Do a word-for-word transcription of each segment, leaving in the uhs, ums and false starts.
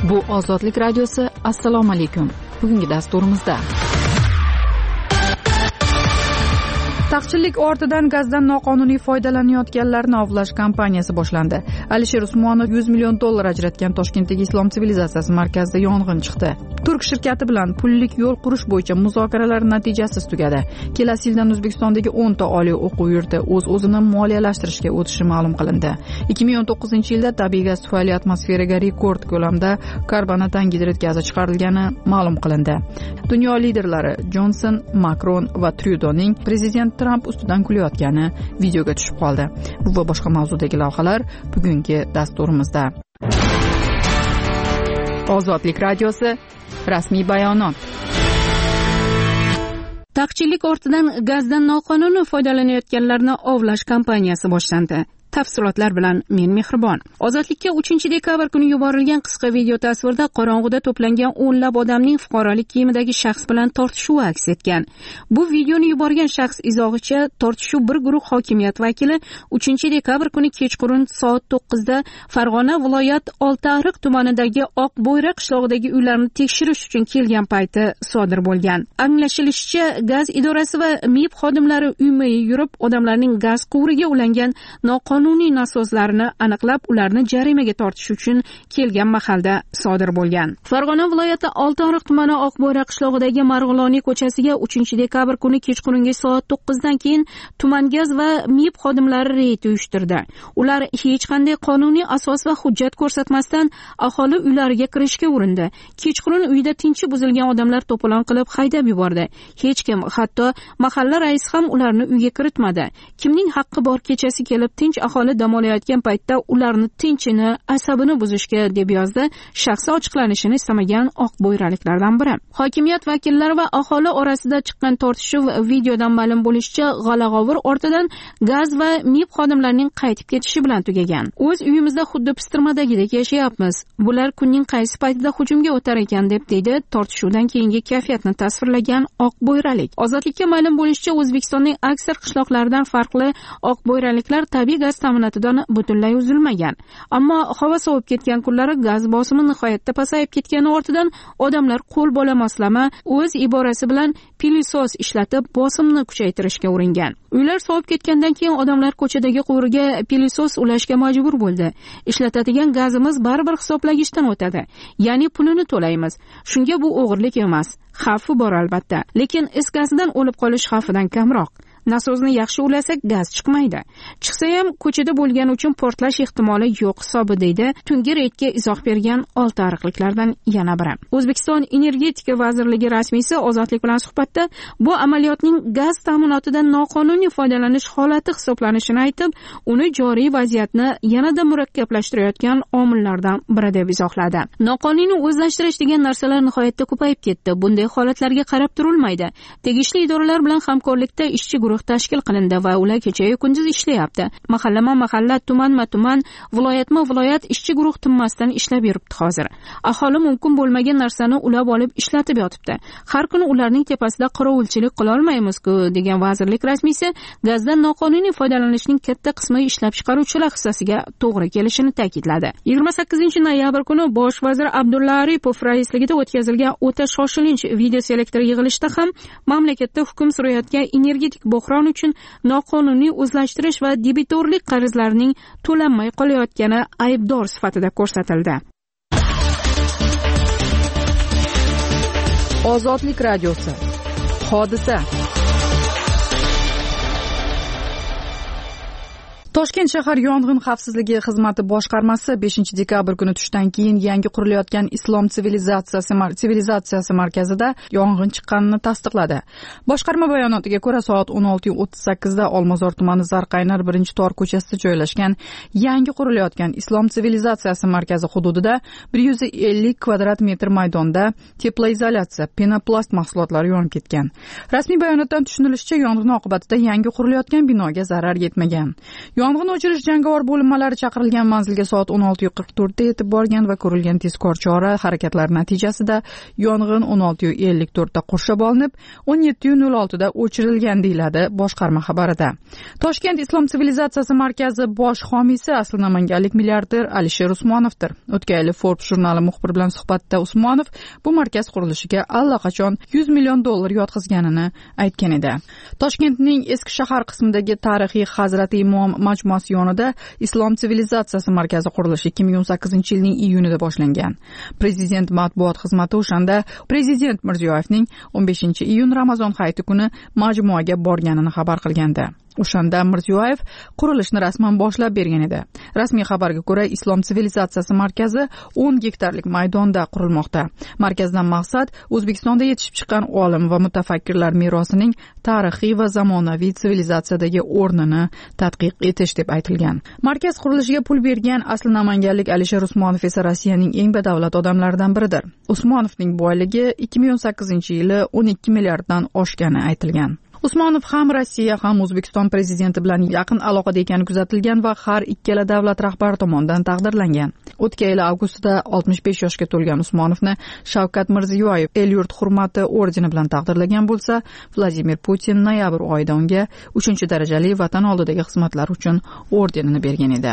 Bu Ozodlik radiosi. Assalomu alaykum. Bugungi dasturimizda taqchillik ortidan gazdan noqonuniy foydalanayotganlarni ovlash kampaniyasi boshlandi. Alisher Usmonov yuz million dollar ajratgan Toshkentdagi Islom sivilizatsiyasi markazida yong'in chiqdi. Turk shirkati bilan pullik yo'l qurish bo'yicha muzokaralar natijasiz tugadi. Kelasi yildan O'zbekistondagi o'nta oliy o'quv yurti o'z-o'zini moliyalashtirishga o'tishi ma'lum qilindi. ikki ming o'n to'qqizinchi yilda tabiiy gaz tufayli atmosferaga rekord ko'lamda karbonat angidrid gazi chiqarilgani ma'lum qilindi. Dunyo liderlari Jonson, Makron va Tryudoning prezident Tramp ustidan kulayotgani videoga tushib qoldi. Bu va boshqa mavzudagi lavhalar bugungi dasturimizda. Ozodlik radiosi rasmiy bayonot. Taqchillik ortidan gazdan noqonuniy foydalanayotganlarni ovlash kampaniyasi boshlandi. Tafsilotlar bilan men Mehribon. Ozodlikka uchinchi dekabr kuni yuborilgan qisqa video tasvirda qorong'uda to'plangan o'nlab odamning fuqarolik kiyimidagi shaxs bilan tortishuvi aks etgan. Bu videoni yuborgan shaxs izohicha tortishuv bir guruh hokimiyat vakili uchinchi dekabr kuni kechqurun soat to'qqizda Farg'ona viloyat Oltiariq tumanidagi Oqbo'yra qishlog'idagi uylarni tekshirish uchun kelgan payti sodir bo'lgan. Anglashilishicha, gaz idorasi va MIB xodimlari uyma-uy yurib, odamlarning gaz quvuriga ulangan noqonuniy qonuniy nasoslarini aniqlab, ularni jarimaga tortish uchun kelgan mahalda sodir bo'lgan. Farg'ona viloyati Oltiariq tumani Oqbo'yra qishlog'idagi Marg'iloniy ko'chasiga uchinchi dekabr kuni kechqurungi soat to'qqizdan keyin tuman gaz va MIB xodimlari reyd uyushtirdi. Ular hech qanday qonuniy asos va hujjat ko'rsatmasdan aholi uylariga kirishga urindi. Kechqurun uyda tinchi buzilgan odamlar to'polon qilib haydab yubordi. Hech kim, hatto mahalla raisi ham ularni uyga kiritmadi. Kimning haqqi bor kechasi kelib tinch aholi dam olayotgan paytda ularni tinchini, asabini buzishga, deb yozdi shaxsi ochiqlanishini istamagan oqbo'yraliklardan biri. Hokimiyat vakillari va aholi orasida chiqqan tortishuv videodan ma'lum bo'lishicha, g'ala-g'ovur ortidan gaz va MIB xodimlarining qaytib ketishi bilan tugagan. O'z uyimizda xuddi pistirmadagidek yashayapmiz. Bular kunning qaysi paytida hujumga o'tar ekan, deb deydi tortishuvdan keyingi kayfiyatni tasvirlagan oqbo'yralik. Ozodlikka ma'lum bo'lishicha, O'zbekistonning aksar qishloqlaridan farqli oqbo'yraliklar tabiiy gaz ta'minotidan butunlay uzilmagan. Ammo havo sovib ketgan kunlari gaz bosimi nihoyatda pasayib ketgani ortidan odamlar qo'l bola moslama, o'z iborasi bilan pilisos ishlatib bosimni kuchaytirishga uringan. Uylar sovib ketgandan keyin odamlar ko'chadagi quvurga pilisos ulashga majbur bo'ldi. Ishlatadigan gazimiz baribir hisoblagichdan o'tadi. Ya'ni pulini to'laymiz. Shunga bu o'g'irlik emas. Xavfi bor albatta, lekin is gazidan o'lib qolish xavfidan kamroq. Nasosni yaxshi ulasak gaz chiqmaydi. Chiqsa ham ko'chada bo'lgani uchun portlash ehtimoli yo'q hisobi, deydi tungi reydga izoh bergan oltiariqliklardan yana biri. O'zbekiston Energetika vazirligi rasmiysi Ozodlik bilan suhbatda bu amaliyotning gaz ta'minotidan noqonuniy foydalanish holati hisoblanishini aytib, uni joriy vaziyatni yanada murakkablashtirayotgan omillardan biri deb izohladi. Noqonuniy o'zlashtirish degan narsalar nihoyatda ko'payib ketdi. Bunday holatlarga qarab turilmaydi. Tegishli idoralar bilan hamkorlikda ishchi guruh tashkil qilindi va ular kecha-yu kunduz ishlayapti. Mahallama-mahalla, tumanma-tuman, viloyatma-viloyat ishchi guruh tinmasdan ishlab yuribdi hozir. Aholi mumkin bo'lmagan narsani ulab olib ishlatib yotibdi. Har kuni ularning tepasida qorovulchilik qila olmaymiz-ku, degan vazirlik rasmiysi gazdan noqonuniy foydalanishning katta qismi ishlab chiqaruvchilar hissasiga to'g'ri kelishini ta'kidladi. yigirma sakkizinchi noyabr kuni bosh vazir Abdulla Aripov raisligida o'tkazilgan o'ta shoshilinch video selektor yig'ilishida ham mamlakatda hukm surayotgan energetik bo'hron uchun noqonuniy o'zlashtirish va debitorlik qarzlarining to'lanmay qolayotgani aybdor sifatida ko'rsatildi. Ozodlik radiosi. Hodisa. Toshkent shahar yong'in xavfsizligi xizmati boshqarmasi beshinchi dekabr kuni tushdan keyin yangi qurilayotgan Islom sivilizatsiyasi sivilizatsiyasi markazida yong'in chiqqanini tasdiqladi. Boshqarma bayonotiga ko'ra, soat o'n olti o'ttiz sakkizda Olmazor tumani Zarqaynar birinchi tor ko'chasida joylashgan yangi qurilayotgan Islom sivilizatsiyasi markazi hududida bir yuz ellik kvadrat metr maydonda teploizolyatsiya, penoplast mahsulotlari yonib ketgan. Rasmiy bayonotdan tushunilishicha, yong'in oqibatida yangi qurilayotgan binoga zarar yetmagan. Yong'in o'chirish jangovar bo'linmalari chaqirilgan manzilga soat o'n olti qirq to'rt da yetib borgan va ko'rilgan tezkor chora harakatlari natijasida yong'in o'n olti ellik to'rt da qurshab olinib, o'n yetti nol olti da o'chirilgan deyiladi boshqarma xabarida. Toshkent Islom sivilizatsiyasi markazi bosh homiysi asli namanganlik milliarder Alisher Usmonovdir. O'tgan yili Forbes jurnali muxbir bilan suhbatda Usmonov bu markaz qurilishiga allaqachon yuz million dollar yotqizganini aytgan edi. Toshkentning eski shahar qismidagi tarixiy Hazrati Imom majmuasi yonida Islom sivilizatsiyasi markazi qurilishi ikki ming o'n sakkizinchi yilning iyunida boshlangan. Prezident matbuot xizmati o'shanda Prezident Mirziyoyevning o'n beshinchi iyun Ramazon hayiti kuni majmuaga borganini xabar qilgandi. O'shanda Mirziyoyev qurilishni rasman boshlab bergan edi. Rasmiy xabarga ko'ra, Islom sivilizatsiyasi markazi o'n gektarlik maydonda qurilmoqda. Markazdan maqsad O'zbekistonda yetishib chiqqan olim va mutafakkirlar merosining tarixiy va zamonaviy sivilizatsiyadagi o'rnini tadqiq etish deb aytilgan. Markaz qurilishiga pul bergan asli namanganlik Alisher Usmonov esa Rossiyaning eng badavlat odamlaridan biridir. Usmonovning boyligi ikki ming o'n sakkizinchi yili o'n ikki milliarddan oshgani aytilgan. Usmonov ham Rossiya ham O'zbekiston prezidenti bilan yaqin aloqada ekani kuzatilgan va har ikkala davlat rahbari tomonidan taqdirlangan. O'tgan yil avgustda oltmish besh yoshga to'lgan Usmonovni Shavkat Mirziyoyev el-yurt hurmati ordeni bilan taqdirlagan bo'lsa, Vladimir Putin noyabr oyida unga uchinchi darajali vatan oldidagi xizmatlari uchun ordenini bergan edi.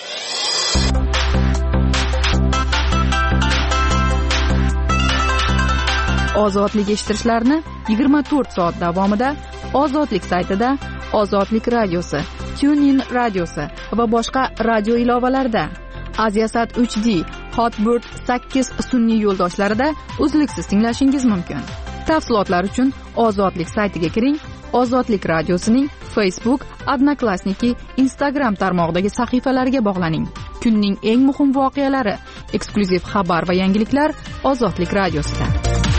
Ozodlik eshittirishlarni yigirma to'rt soat davomida Ozodlik saytida, Ozodlik radiosi, TuneIn radiosi va boshqa radio ilovalarida, Aziasat uch D, Hotbird sakkiz sun'iy yo'ldoshlarida uzluksiz tinglashingiz mumkin. Tafsilotlar uchun Ozodlik saytiga kiring. Ozodlik radiosining Facebook, Odnoklassniki, Instagram tarmog'idagi sahifalariga bog'laning. Kunning eng muhim voqealari, eksklyuziv xabar va yangiliklar Ozodlik radiosida.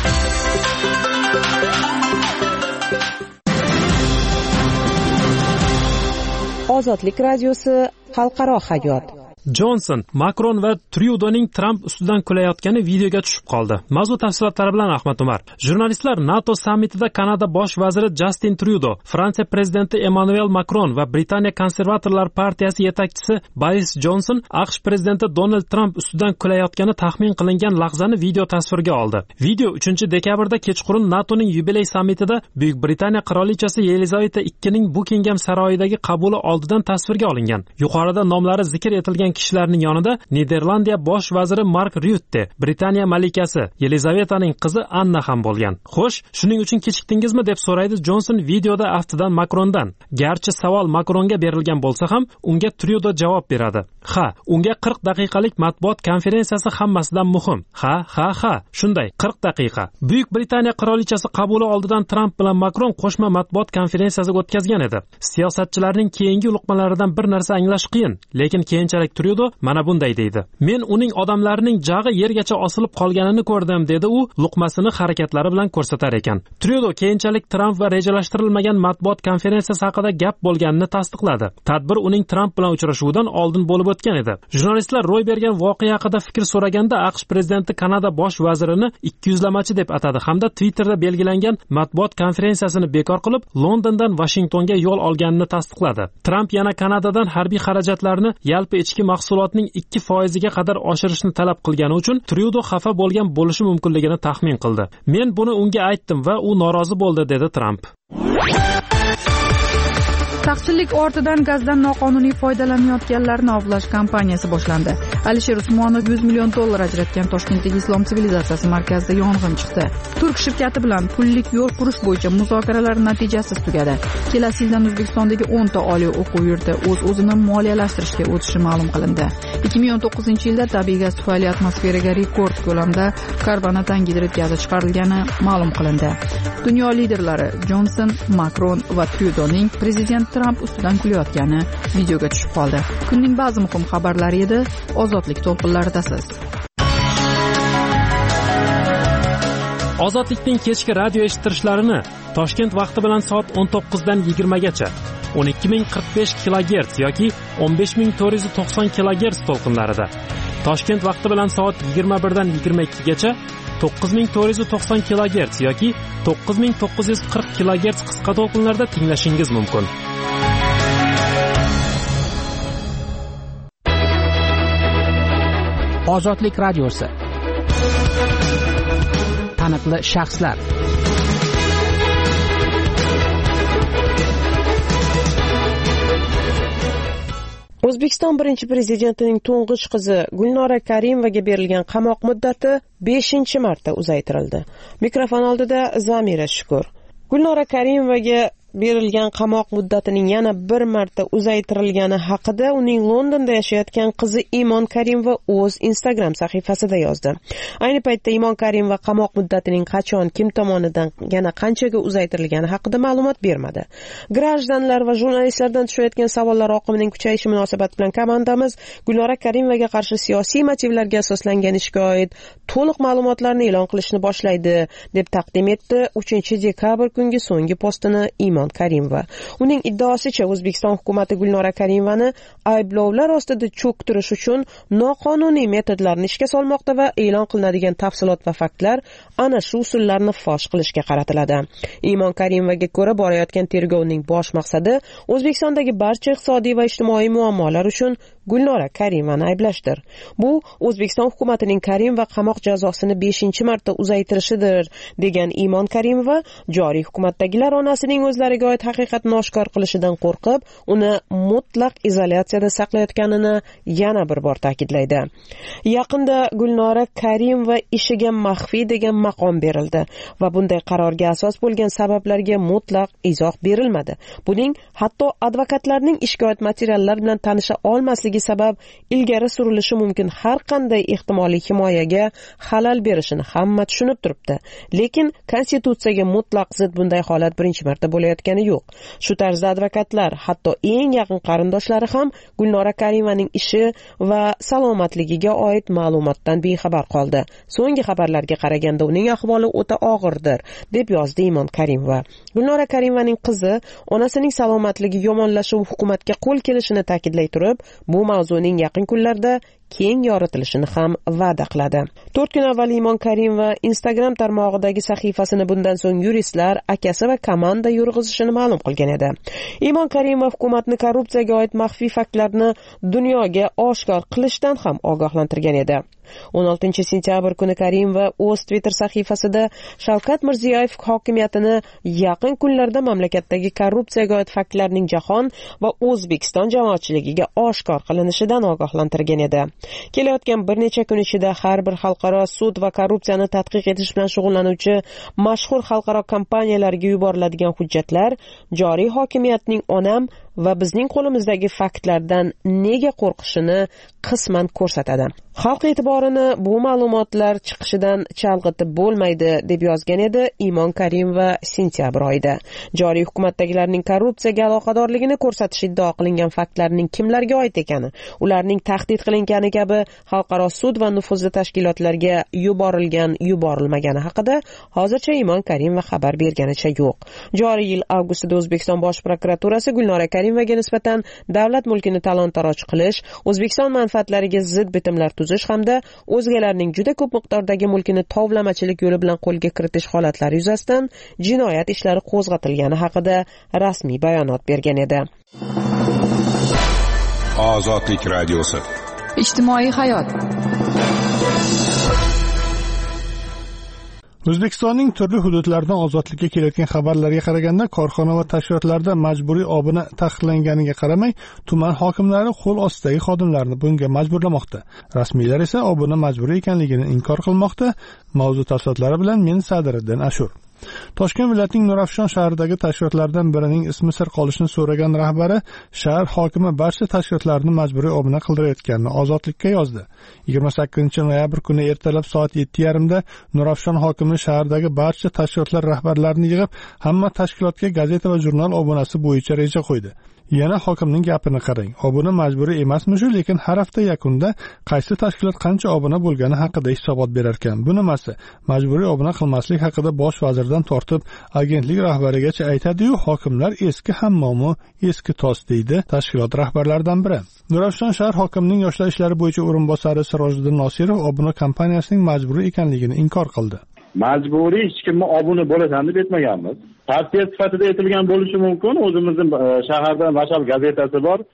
Ozodlik radiosi xalqaro hayot. Jonson, Makron va Tryudoning Tramp ustidan kulayotgani videoga tushib qoldi. Mavzu tafsilotlari bilan Ahmad Umar. Jurnalistlar NATO sammitida Kanada bosh vaziri Justin Tryudo, Fransiya prezidenti Emmanuel Macron va Britaniya konservatorlar partiyasi yetakchisi Boris Johnson AQSh prezidenti Donald Trump ustidan kulayotgani taxmin qilingan lahzani video tasvirga oldi. Video uchinchi dekabrda kechqurun NATOning yubiley sammitida Buyuk Britaniya qirolichasi Yelizaveta ikkining Buckingham saroyidagi qabuli oldidan tasvirga olingan. Yuqorida nomlari zikr etilgan kishilarning yonida Niderlandiya bosh vaziri Mark Rutte, Britaniya malikasi Yelizavetaning qizi Anna ham bo'lgan. Xo'sh, shuning uchun kechikdingizmi deb so'raydi Jonson videoda aftidan Makrondan. Garchi savol Makronga berilgan bo'lsa ham, unga Tryudo javob beradi. Ha, unga qirq daqiqalik matbuot konferensiyasi hammasidan muhim. Ha, ha, ha, shunday, qirq daqiqa. Buyuk Britaniya qirolichasi qabuli oldidan Trump bilan Makron qo'shma matbuot konferensiyasi o'tkazgan edi. Siyosatchilarning keyingi luqmalaridan bir narsa anglash qiyin, lekin keyinchalik Tryudo mana bunday deydi. Men uning odamlarining jag'i yergacha osilib qolganini ko'rdim, dedi u luqmasini harakatlari bilan ko'rsatar ekan. Tryudo keyinchalik Trump va rejalashtirilmagan matbuot konferensiyasi haqida gap bo'lganini tasdiqladi. Tadbir uning Trump bilan uchrashuvidan oldin bo'lib o'tgan edi. Jurnalistlar ro'y bergan voqea haqida fikr so'raganda AQSh prezidenti Kanada bosh vazirini ikkiyuzlamachi deb atadi hamda Twitterda belgilangan matbuot konferensiyasini bekor qilib, Londondan Washingtonga yo'l olganini tasdiqladi. Trump yana Kanadadan harbiy xarajatlarni yalpi ichki mahsulotning ikki foiziga qadar oshirishni talab qilgani uchun Tryudo xafa bo'lgan bo'lishi mumkinligini taxmin qildi. Men buni unga aytdim va u norozi bo'ldi, dedi Trump. Taqchillik ortidan gazdan noqonuniy foydalanayotganlarni ovlash kampaniyasi boshlandi. Alisher Usmonov yuz million dollar ajratgan Toshkentdagi Islom sivilizatsiyasi markazida yong'in chiqdi. Turk shirkati bilan pullik yo'l qurish bo'yicha muzokaralar natijasiz tugadi. Kelasi yildan O'zbekistondagi o'n ta oliy o'quv yurti o'z-o'zini moliyalashtirishga o'tishi ma'lum qilindi. ikki ming o'n to'qqizinchi yilda tabiiy gaz tufayli atmosferaga rekord ko'lamda karbonat angidrid gazi chiqarilgani ma'lum qilindi. Dunyo liderlari Jonson, Makron va Tryudoning prezident Trump ustidan kulayotgani videoga tushib qoldi. Kunning ba'zi muhim xabarlari edi. Ozodlik to'lqinlaridasiz. Ozodlikning kechki radio eshittirishlarini Toshkent vaqti bilan soat o'n to'qqizdan yigirma gacha o'n ikki ming qirq besh kilogerts yoki o'n besh ming to'rt yuz to'qson kilogerts to'lqinlarida, Toshkent vaqti bilan soat yigirma birdan yigirma ikki gacha to'qqiz ming to'rt yuz to'qson kilogerts yoki to'qqiz ming to'qqiz yuz qirq kilogerts qisqa to'lqinlarda tinglashingiz mumkin. Ozodlik radiosi. Taniqli shaxslar. O'zbekiston birinchi prezidentining to'ng'ich qizi Gulnora Karimovaga berilgan qamoq muddati beshinchi marta uzaytirildi. Mikrofon oldida Zamira Shukur. Gulnora Karimovaga berilgan qamoq muddatining yana bir marta uzaytirilgani haqida uning Londonda yashayotgan qizi Imon Karimova o'z Instagram sahifasida yozdi. Ayni paytda Imon Karimova qamoq muddatining qachon, kim tomonidan, yana qanchaga uzaytirilgani haqida ma'lumot bermadi. Grajdanlar va jurnalistlardan tushayotgan savollar oqimining kuchayishi munosabati bilan komandamiz Gulnora Karimovaga qarshi siyosiy motivlarga asoslangan ishga oid to'liq ma'lumotlarni e'lon qilishni boshlaydi, deb taqdim etdi uchinchi dekabr kungi so'nggi postini Imon Karimova. Uning iddaosicha O'zbekiston hukumatı Gulnora Karimovani ayblovlar ostida cho'ktirish uchun noqonuniy metodlarni ishga solmoqda va e'lon qilinadigan tafsilot va faktlar ana shu usullarni fosh qilishga qaratiladi. Imon Karimovaga ko'ra, borayotgan tergovning bosh maqsadi O'zbekistondagi barcha iqtisodiy va ijtimoiy muammolar uchun Gulnora Karimovani ayblashdir. Bu O'zbekiston hukumatining Karimova qamoq jazosini beshinchi marta uzaytirishidir, degan Imon Karimova joriy hukumatdagilar onasining o'zlariga oid haqiqatni oshkor qilishidan qo'rqib, uni mutlaq izolyatsiyada saqlayotganini yana bir bor ta'kidlaydi. Yaqinda Gulnora Karimova ishiga maxfiy degan maqom berildi va bunday qarorga asos bo'lgan sabablarga mutlaq izoh berilmadi. Buning hatto advokatlarning ishga oid materiallar bilan tanisha olmasligi sabab ilgari surilishi mumkin har qanday ehtimoliy himoyaga xalal berishini hamma tushunib turibdi. Lekin konstitutsiyaga mutlaq zid bunday holat birinchi marta bo'layotgani yo'q. Shu tarzda advokatlar, hatto eng yaqin qarindoshlari ham Gulnora Karimovaning ishi va salomatligiga oid ma'lumotdan bexabar qoldi. So'nggi xabarlarga qaraganda uning ahvoli o'ta og'irdir, deb yozdi Imon Karimova. Gulnora Karimovaning qizi onasining salomatligi yomonlashuv hukumatga qo'l kelishini ta'kidlay turib, bu mavzuning yaqin kunlarda keng yoritilishini ham va'da qiladi. to'rt kun avval Imon Karimova Instagram tarmog'idagi sahifasini bundan so'ng yuristlar, akasi va komanda yurg'izishini ma'lum qilgan edi. Imon Karimova hukumatni korrupsiyaga oid maxfiy faktlarni dunyoga oshkor qilishdan ham ogohlantirgan edi. o'n oltinchi sentyabr kuni Karimova o'z Twitter sahifasida Shavkat Mirziyoyev hokimiyatini yaqin kunlarda mamlakatdagi korrupsiyaga oid faktlarning jahon va O'zbekiston jamoatchiligiga oshkor qilinishidan ogohlantirgan edi. Kelayotgan bir necha kun ichida har bir xalqaro sud va korrupsiyani tadqiq etish bilan shug'ullanuvchi mashhur xalqaro kompaniyalarga yuboriladigan hujjatlar joriy hokimiyatning onam va bizning qo'limizdagi faktlardan nega qo'rqishini qisman ko'rsatadi. Xalq e'tiborini bu ma'lumotlar chiqishidan chalg'itib bo'lmaydi, deb yozgan edi Imon Karimova sentyabr oyida. Joriy hukumatdagilarning korrupsiyaga aloqadorligini ko'rsatish iddao qilingan faktlarning kimlarga oid ekani, ularning tahdid qilingani kabi xalqaro sud va nufuzli tashkilotlarga yuborilgan, yuborilmagani haqida hozircha Imon Karimova xabar berganicha yo'q. Joriy yil avgustida O'zbekiston Bosh prokuraturasi Gulnora Karimovaga nisbatan davlat mulkini talon-taroj qilish, O'zbekiston manfaatlariga zid bitimlar tuzish hamda o'zgalarning juda ko'p miqdordagi mulkini tovlamachilik yo'li bilan qo'lga kiritish holatlari yuzasidan jinoyat ishlari qo'zg'atilgani haqida rasmiy bayonot bergan edi. Ozodlik radiosi. Ijtimoiy hayot. O'zbekistonning turli hududlaridan ozodlikka kelayotgan xabarlarga qaraganda, korxona va tashkilotlarda majburiy obuna taqiqlanganiga qaramay, tuman hokimlari qo'l ostidagi xodimlarni bunga majburlamoqda. Rasmiylar esa obuna majburiy ekanligini inkor qilmoqda. Mavzu tafsilotlari bilan men Sadiriddin Ashur. Toshkent viloyatining Nurafshon shahridagi tashkilotlardan birining ismi sir qolishini so'ragan rahbari shahar hokimi barcha tashkilotlarni majburiy obuna qildirayotganini Ozodlikka yozdi. yigirma sakkizinchi noyabr kuni ertalab soat yetti yarim da Nurafshon hokimi shahardagi barcha tashkilotlar rahbarlarini yig'ib, hamma tashkilotga gazeta va jurnal obunasi bo'yicha reja qo'ydi. Yana hokimning gapini qarang. Obuna majburiy emasmi-shu, lekin har hafta yakunida qaysi tashkilot qancha obuna bo'lgani haqida hisobot berar ekan. Bu nimasi? Majburiy obuna qilmaslik haqida bosh vazirdan tortib agentlik rahbarigacha aytadi-yu, hokimlar eski hammomi, eski tos deydi tashkilot rahbarlaridan biri. Nurafshon shahar hokimining yoshlar ishlari bo'yicha o'rinbosari Sirojiddin Nosirov obuna kompaniyasining majburiy ekanligini inkor qildi. Majburiy hech kimni obuna bo'lasan deb aytmaganmiz. Tavsiya sifatida aytilgan bo'lishi mumkin. O'zimizning shaharda Mashal gazetasi bor.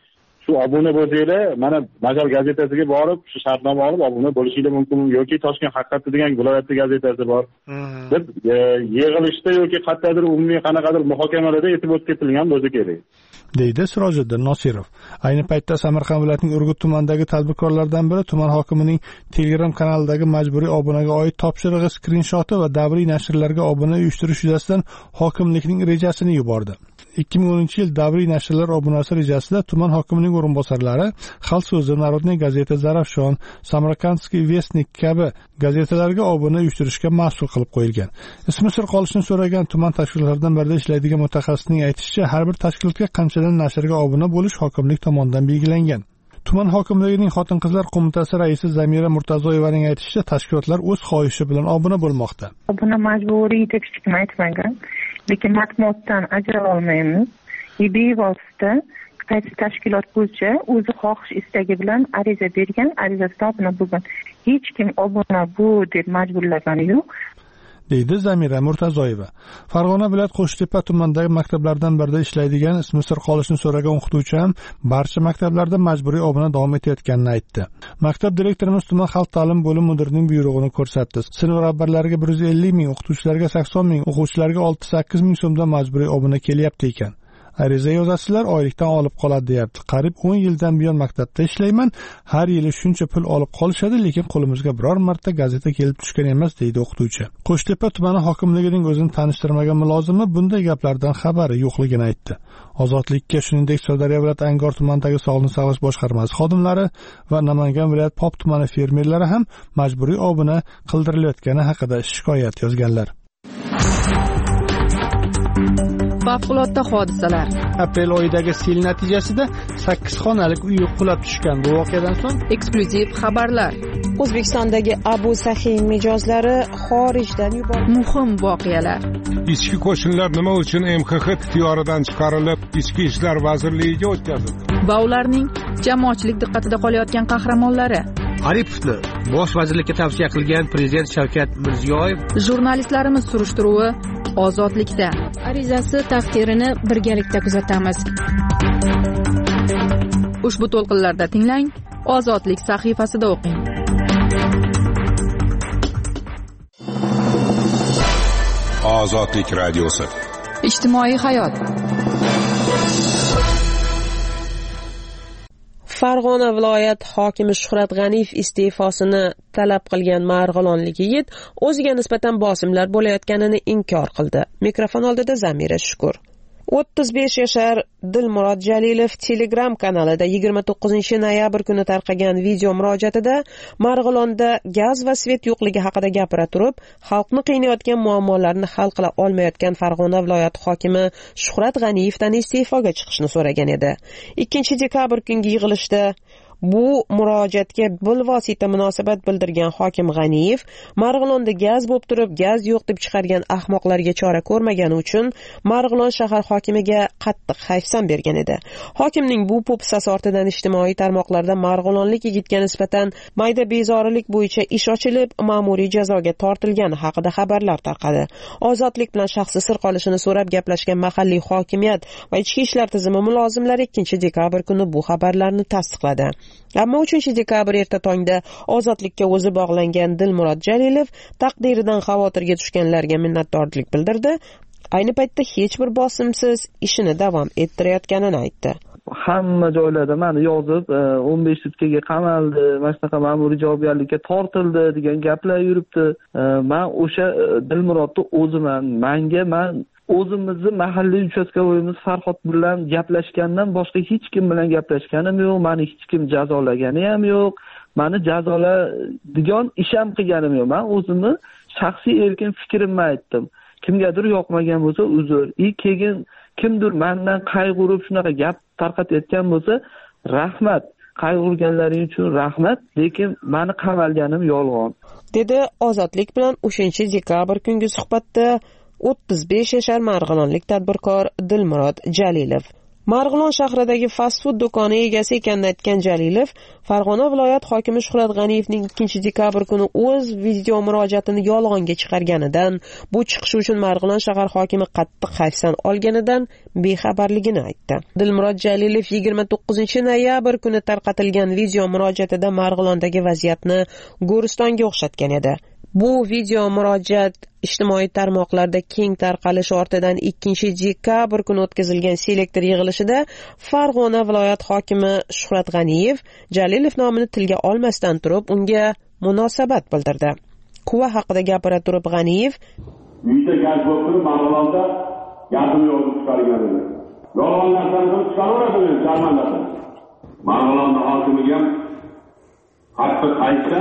shu obuna bo'lsanglar, mana Majal gazetasiga borib, shu shartnoma olib obuna bo'lishinglar mumkin yoki Toshkent haqiqati degan viloyatning gazetasi bor. Deb yig'ilishda yoki qayerdadir umumiy qanaqadir muhokamalarda e'tibor ketilgan bo'lsa kerak. deydi Sirojiddin Nosirov. Ayni paytda Samarqand viloyatining Urgut tumanidagi tadbirkorlardan biri tuman hokimining Telegram kanalidagi majburiy obunaga oid topshirig'i skrinshoti va davriy nashrlarga obuna uyushtirish yuzasidan hokimlikning rejasini yubordi. ikki ming o'ninchi yil davriy nashrlar obunasi rejasida tuman hokimining o'rinbosarlari Xalq so'zi, Narodniy gazeta, Zarafshon, Samarkandskiy Vestnik kabi gazetalarga obuna uyushtirishga mas'ul qilib qo'yilgan. Ismi sir qolishini so'ragan tuman tashkilotlaridan birida ishlaydigan mutaxassisning aytishicha, har bir tashkilotga qanchadan nashrga obuna bo'lish hokimlik tomonidan belgilangan. Tuman hokimligining Xotin-qizlar qo'mitasi raisi Zamira Murtazoyevaning aytishicha, tashkilotlar o'z xohishi bilan obuna bo'lmoqda. Obuna majburiy deb hech kim aytmagan. Lekin matbuotdan ajra olmaymiz. Bevosita qaysi tashkilot bo'lsa, o'zi xohish istagi bilan ariza bergan, arizasida obuna bo'lgan. Hech kim obuna bu deb majburlagani yo'q, deydi Zamira Murtazoyeva. Farg'ona viloyat Qo'shtepa tumanidagi maktablardan birida ishlaydigan, ismi sir qolishini so'ragan o'qituvchi ham barcha maktablarda majburiy obuna davom etayotganini aytdi. Maktab direktorimiz tuman xalq ta'lim bo'lim mudirining buyrug'ini ko'rsatdi. Sinf rahbarlariga bir yuz ellik ming, o'qituvchilarga sakson ming, o'quvchilarga olti sakkiz ming so'mdan majburiy obuna kelyapti ekan. Ariza yozasizlar, oylikdan olib qoladi deyapti. Qariyb o'n yildan buyon maktabda ishlayman. Har yili shuncha pul olib qolishadi, lekin qo'limizga biror marta gazeta kelib tushgan emas, deydi o'qituvchi. Qo'shtepa tumani hokimligining o'zini tanishtirmagan mulozimi bunday gaplardan xabari yo'qligini aytdi. Ozodlikka, shuningdek, Sirdaryo viloyat Angor tumanidagi sog'liqni saqlash boshqarmasi xodimlari va Namangan viloyat Pop tumani fermerlari ham majburiy obuna qildirilayotgani haqida shikoyat yozganlar. Favqulodda hodisalar. Aprel oyidagi sel natijasida sakkiz xonalik uy qulab tushgan. Bu voqeadan so'ng eksklyuziv xabarlar. O'zbekistondagi Abu Sahiy mijozlari xorijdan yuborildi. Muhim voqealar. Ichki qo'shinlar nima uchun M X X ixtiyoridan chiqarilib, Ichki ishlar vazirligiga o'tkazildi? Va ularning jamoatchilik diqqatida qolayotgan qahramonlari. Aripovni bosh vazirlikka tavsiya qilgan prezident Shavkat Mirziyoyev. Jurnalistlarimiz surishtiruvi Ozodlikda. Arizasi taqdirini birgalikda kuzatamiz. Ushbu to'lqinlarda tinglang, Ozodlik sahifasida o'qing. Ozodlik radiosi. Ijtimoiy hayot. Farg'ona viloyat hokimi Shuhrat G'aniyev iste'fosini talab qilgan marg'ilonlik yigit o'ziga nisbatan bosimlar bo'layotganini inkor qildi. Mikrofon oldida Zamira Shukur. o'ttiz besh yashar Dilmurod Jalilov Telegram kanalida yigirma to'qqizinchi noyabr kuni tarqagan video murojaatida Marg'ilonda gaz va svet yo'qligi haqida gapira turib, xalqni qiynayotgan muammolarni hal qila olmayotgan Farg'ona viloyati hokimi Shuhrat G'aniyevdan iste'foga chiqishni so'ragan edi. ikkinchi dekabr kungi yig'ilishda bu murojaatga bilvosita munosabat bildirgan hokim G'aniyev Marg'ilonda gaz bo'lib turib, gaz yo'q deb chiqargan ahmoqlarga chora ko'rmagani uchun Marg'ilon shahar hokimiga qattiq hayfsan bergan edi. Hokimning bu po'pisasi ortidan ijtimoiy tarmoqlarda marg'ilonlik yigitga nisbatan mayda bezorilik bo'yicha ish ochilib, ma'muriy jazoga tortilgani haqida xabarlar tarqadi. Ozodlik bilan shaxsi sir qolishini so'rab gaplashgan mahalliy hokimiyat va ichki ishlar tizimi mulozimlari ikkinchi dekabr kuni bu xabarlarni tasdiqladi. Ammo uchinchi dekabr erta tongda ozodlikka o'zi bog'langan Dilmurod Jalilov taqdiridan xavotirga tushganlarga minnatdorlik bildirdi. Ayni paytda hech bir bosimsiz ishini davom ettirayotganini aytdi. Hamma joylarda meni yozib o'n besh sutkaga qamaldi, mana shunaqa ma'muriy javobgarlikka tortildi degan gaplar yuribdi. Men o'sha Dilmurodni o'ziman, menga men o'zimizni mahalliy uchastkovoyimiz Farhod bilan gaplashgandan boshqa hech kim bilan gaplashganim yo'q. Meni hech kim jazolagani ham yo'q. Meni jazoladigan ish ham qilganim yo'q. Men o'zimni shaxsiy erkin fikrimni aytdim. Kimgadir yoqmagan bo'lsa uzr. I keyin kimdir mendan qayg'urib shunaqa gap tarqatayotgan bo'lsa, rahmat. Qayg'urganlaring uchun rahmat, lekin meni qamalganim yolg'on. Dedi Ozodlik bilan uchinchi dekabr kungi suhbatda o'ttiz besh yashar marg'ilonlik tadbirkor Dilmurod Jalilov. Marg'ilon shahridagi fast food do'koni egasi ekanini aytgan Jalilov, Farg'ona viloyat hokimi Shuhrat G'aniyevning ikkinchi dekabr kuni o'z video murojaatini yolg'onga chiqarganidan, bu chiqishi uchun Marg'ilon shahar hokimi qattiq hayfsan olganidan bexabarligini aytdi. Dilmurod Jalilov yigirma to'qqizinchi noyabr kuni tarqatilgan video murojaatida Marg'ilondagi vaziyatni Go'ristonga o'xshatgan edi. Bu video murojaat ijtimoiy tarmoqlarda keng tarqalishi ortidan ikkinchi dekabr kuni o'tkazilgan selektor yig'ilishida Farg'ona viloyat hokimi Shuhrat G'aniyev Jalilov nomini tilga olmasdan turib unga munosabat bildirdi. Quva haqida gapira turib G'aniyev uyda gaz bo'lib turib Marg'ilonda gazini yo'lga chiqargan edi. Yolg'on narsani qilib chiqaraveradi jarmanladi. Marg'ilonda hokimiga qattiq qaytsa,